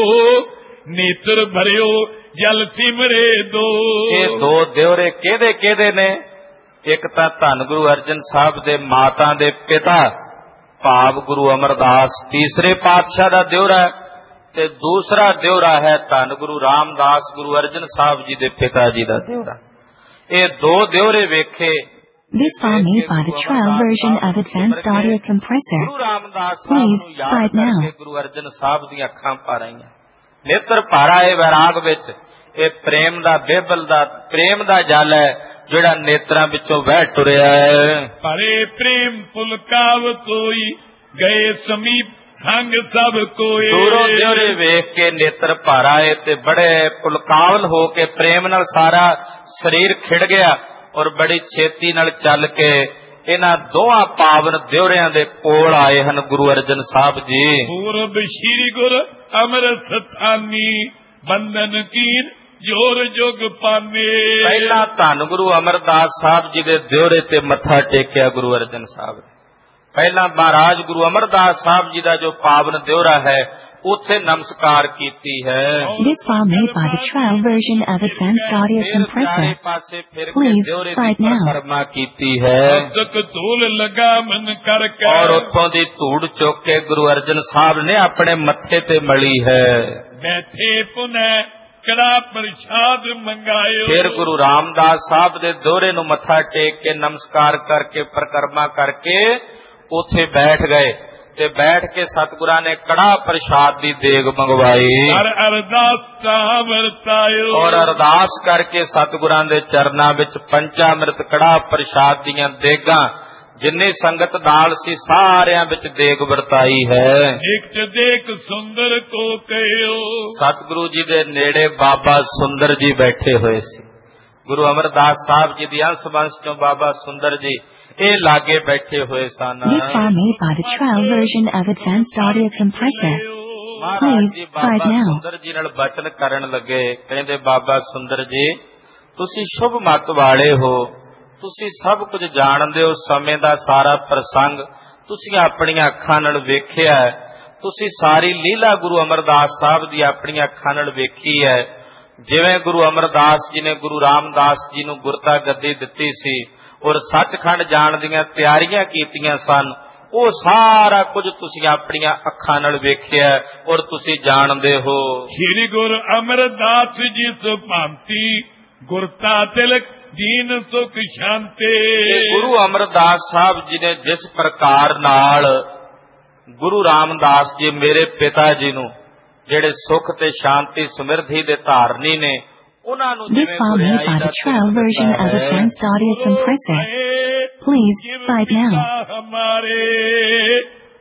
नेत्र भरियो जल सिमरे दो। ये दो देवरे केदे केदे ने? एक तां धन गुरु अर्जन साहब दे माता दे पिता भाव गुरु अमरदास तीसरे पातशाह दा देवरा है ते दूसरा देवरा है धन गुरु रामदास गुरु अर्जन साहब जी दे पिता जी दा देवरा। ये दो देवरे वेखे। This file made by the trial version of Advanced Audio Compressor. Guru Ramdas Please साहब याद fight now. करके गुरु अर्जन साहब दी अखां भर आईयां, नेत्र भर आए वैराग विच। ये प्रेम दा बेबल दा प्रेम दा जल है जिहड़ा नेत्रां विचों वह टुरिया है। परे प्रेम पुलकाव कोई गए समीप संग सब कोई। दूरों देवरे वेख के नेत्र भर आए ते बड़े पुलकावल हो के प्रेम नाल सारा शरीर खिड़ गया और बड़ी छेती नाल चल के इन्हां दोहां पावन देवरियां दे कोल आए हन गुरु अर्जन साहब जी। पूरब श्री गुरु अमृत स्थानी बंधन कीन जोर जोग पाने। पहला धन गुरु अमरदास साहब जी दे देवरे ते मत्था टेकिया गुरु अर्जन साहब। पहला महाराज गुरु अमरदास साहब जी दा जो पावन देवरा है उथे नमस्कार कीती है। This file made by the trial version of Advanced Audio Compressor. Please fight now. परिक्रमा कीती है धूल लगा मन करके और उथों दी धूड़ चुक के गुरु अर्जन साहब ने अपने मत्थे ते मली है। बैठे पुनः कड़ा प्रसाद मंगायो। फिर गुरु रामदास साहब दे दोहरे नु मत्था टेक के नमस्कार करके परिक्रमा करके उथे बैठ गए ते बैठ के सतगुरां ने कड़ा प्रसाद दी देग मंगवाई और अरदास करके सतगुरां दे चरनां विच पंचामृत कड़ा प्रसाद दियां देगां जिन्नी संगत नाल सी सारियां विच देग वरताई है। एक देख सुंदर को कहो। सतगुरु जी दे नेड़े बाबा सुंदर जी बैठे हुए सी। गुरु अमरदास साहब जी दी अंश वंश चों बाबा सुंदर जी ये लागे बैठे हुए सन। This file made by the trial version of Advanced Audio Compressor. Please fight now. सुंदर जी नाल बचन करन लगे। कहंदे बाबा सुंदर जी तुसी शुभ मत वाले हो, तुसी सब कुछ जानदे हो, समय दा सारा प्रसंग तुसी अपनियां अखां नाल वेखिया है, तुसी सारी लीला गुरु अमरदास साहब दी अपनियां अखां नाल वेखी है। जिवें गुरु अमरदास जी ने गुरु रामदास जी नूं गुरता गद्दी दित्ती सी और सचखंड जाण दीयां तैयारियां कीतियां सन, वो सारा कुछ तुसी अपनियां अखां नाल वेखिया और तुसी जाणदे हो। श्री गुरु अमरदास जी सुभांति गुरता तिलक दीन सुख शांति। गुरु अमरदास साहब जी ने जिस प्रकार नाल गुरु रामदास जी मेरे पिता जी नूं जेड़े सुख ते शांति समृद्धि दे धारनी ने उन्हां नूं This file made by the trial version of Advanced Audio Compressor. Please fight now. हमारे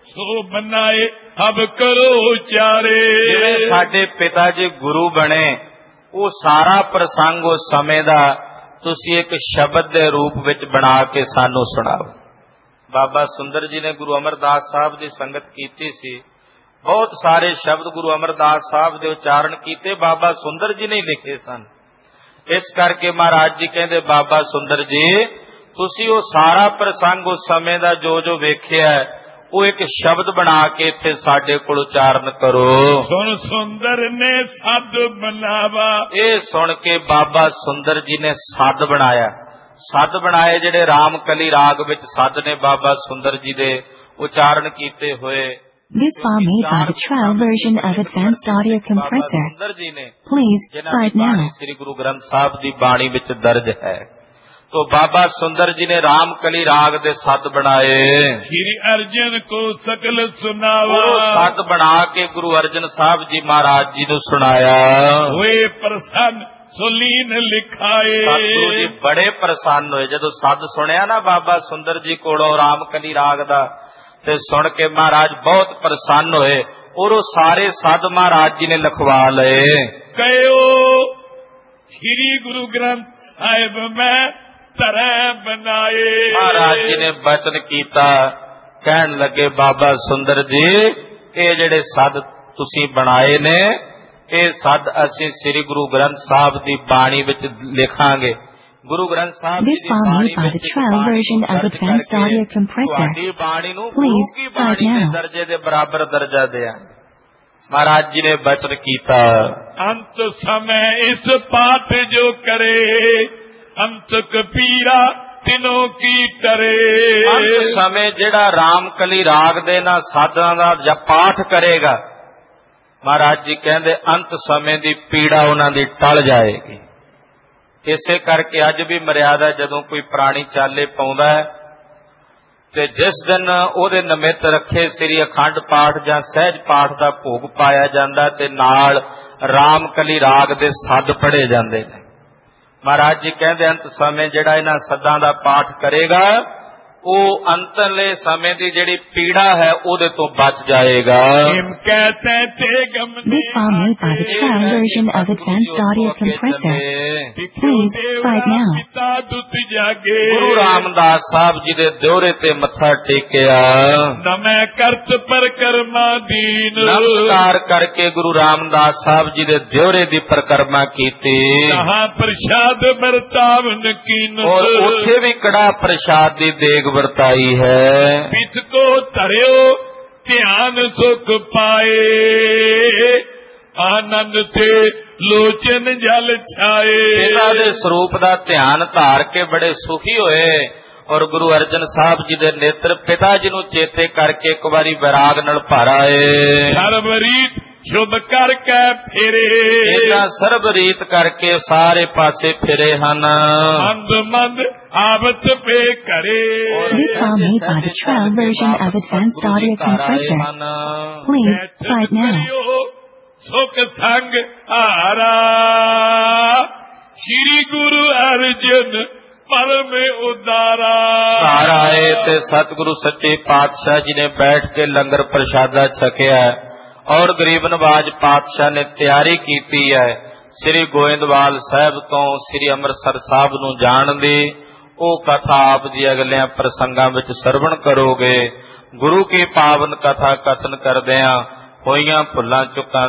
ਸੋ ਬਨਾਏ ਅਬ ਕਰੋ ਉਚਾਰੇ। ਜਿਵੇਂ ਸਾਡੇ ਪਿਤਾ ਜੀ ਗੁਰੂ ਬਣੇ, ਉਹ ਸਾਰਾ ਪ੍ਰਸੰਗ ਉਸ ਸਮੇਂ ਦਾ ਤੁਸੀਂ ਇੱਕ ਸ਼ਬਦ ਦੇ ਰੂਪ ਵਿੱਚ ਬਣਾ ਕੇ ਸਾਨੂੰ ਸੁਣਾਓ। ਬਾਬਾ ਸੁੰਦਰ ਜੀ ਨੇ ਗੁਰੂ ਅਮਰਦਾਸ ਸਾਹਿਬ ਦੀ ਸੰਗਤ ਕੀਤੀ ਸੀ, ਬਹੁਤ ਸਾਰੇ ਸ਼ਬਦ ਗੁਰੂ ਅਮਰਦਾਸ ਸਾਹਿਬ ਦੇ ਉਚਾਰਨ ਕੀਤੇ ਬਾਬਾ ਸੁੰਦਰ ਜੀ ਨੇ ਲਿਖੇ ਸਨ। ਇਸ ਕਰਕੇ ਮਹਾਰਾਜ ਜੀ ਕਹਿੰਦੇ, ਬਾਬਾ ਸੁੰਦਰ ਜੀ ਤੁਸੀਂ ਉਹ ਸਾਰਾ ਪ੍ਰਸੰਗ ਉਸ ਸਮੇਂ ਦਾ ਜੋ ਜੋ ਵੇਖਿਆ ਉਹ ਇੱਕ ਸ਼ਬਦ ਬਣਾ ਕੇ ਇੱਥੇ ਸਾਡੇ ਕੋਲ ਉਚਾਰਨ ਕਰੋ। ਸੁਣ ਸੁੰਦਰ ਨੇ ਸਦ ਬਣਾਵਾ। ਇਹ ਸੁਣ ਕੇ ਬਾਬਾ ਸੁੰਦਰ ਜੀ ਨੇ ਸਦ ਬਣਾਇਆ। ਸਦ ਬਣਾਏ ਜਿਹੜੇ ਰਾਮਕਲੀ ਰਾਗ ਵਿੱਚ ਸਦ ਨੇ ਬਾਬਾ ਸੁੰਦਰ ਜੀ ਦੇ ਉਚਾਰਨ ਕੀਤੇ ਹੋਏ। This file made by the trial version of Advanced Audio Compressor. ਸੁੰਦਰ ਜੀ ਨੇ Please find now. ਸ੍ਰੀ ਗੁਰੂ ਗ੍ਰੰਥ ਸਾਹਿਬ ਦੀ ਬਾਣੀ ਵਿੱਚ ਦਰਜ ਹੈ। तो बाबा सुंदर जी ने रामकली राग दे सद बनाए। श्री अर्जन को सकल सुनावा। सद बना के गुरु अर्जन साहब जी महाराज जी ने सुनाया। हुए प्रसन्न सुलीन लिखाए। सतगुरु जी बड़े प्रसन्न हुए जदों सद सुनिया ना बाबा सुंदर जी कोलों रामकली राग दा, ते सुन के महाराज बहुत प्रसन्न हुए और वो सारे सद महाराज जी ने लिखवा लए। कहो श्री गुरु ग्रंथ साहिब में तरह बनाए। महाराज जी ने वचन कीता, कहन लगे बाबा सुंदर जी ये जेड़े सद तुसी बनाए ने ये सद असीं श्री गुरु ग्रंथ साहब दी बाणी विच लिखांगे। गुरु ग्रंथ साहब This file made by the trial version of Advanced Audio Compressor. Please find now. दर्जे दे बराबर दर्जा देंगे। महाराज जी ने वचन कीता, अंत समय इस पाठ जो करे अंत कबीरा तिनों की टरे। अंत समय जेड़ा रामकली राग दे ना साधां दा या पाठ करेगा, महाराज जी कहंदे अंत समय दी पीड़ा उन्हां दी टल जाएगी। इसे करके अज भी मर्यादा जदों कोई प्राणी चाले पाउंदा है ते जिस दिन ओहदे निमित्त रखे श्री अखंड पाठ जां सहज पाठ दा भोग पाया जांदा ते नाल रामकली राग दे सद पढ़े जांदे ने। महाराज जी कहते अंत समय जिहड़ा इन्हां सदां दा पाठ करेगा वो अंतले समय दी जिहड़ी पीड़ा है ओहदे तो बच जाएगा। This file made by the trial version of Advanced Audio Compressor. Please find now. गुरु रामदास साहब जी दे दोहरे ते मत्था टेकिया। नमै करत परकरमा दीन। नमस्कार करके गुरु रामदास साहब जी दे दोहरे दी परिक्रमा कीती। प्रसाद बरतावन कीन। और उथे भी कड़ा प्रसाद दी देग वर्ताई है। पित को धरियो ध्यान सुख पाए आनंद ते लोचन जल छाए। पिता दे स्वरूप दा ध्यान धार के बड़े सुखी होए और गुरु अर्जन साहब जी दे नेत्र पिता जी नूं चेते करके एक बारी वैराग नाल भर आए। सर्वरीत शुभ करके फिरे इन्हां सर्वरीत करके सारे पासे फिरे हन। मंद मंद आवत पे करे। This file made by the trial version of Advanced Audio Compressor. Please find now. सुख संग आरा श्री गुरु अर्जन परम उदारा। घर आए ते सतगुरु सच्चे पातशाह जी ने बैठ के लंगर प्रसादा छकिया और गरीब नवाज पातशाह ने तैयारी की है श्री गोइंदवाल साहब तो श्री अमृतसर साहब नूं जाण दी। ओ कथा आप जी अगले प्रसंगां विच सरवण करोगे। गुरु की पावन कथा कथन करदियां होईयां भुल्लां चुकां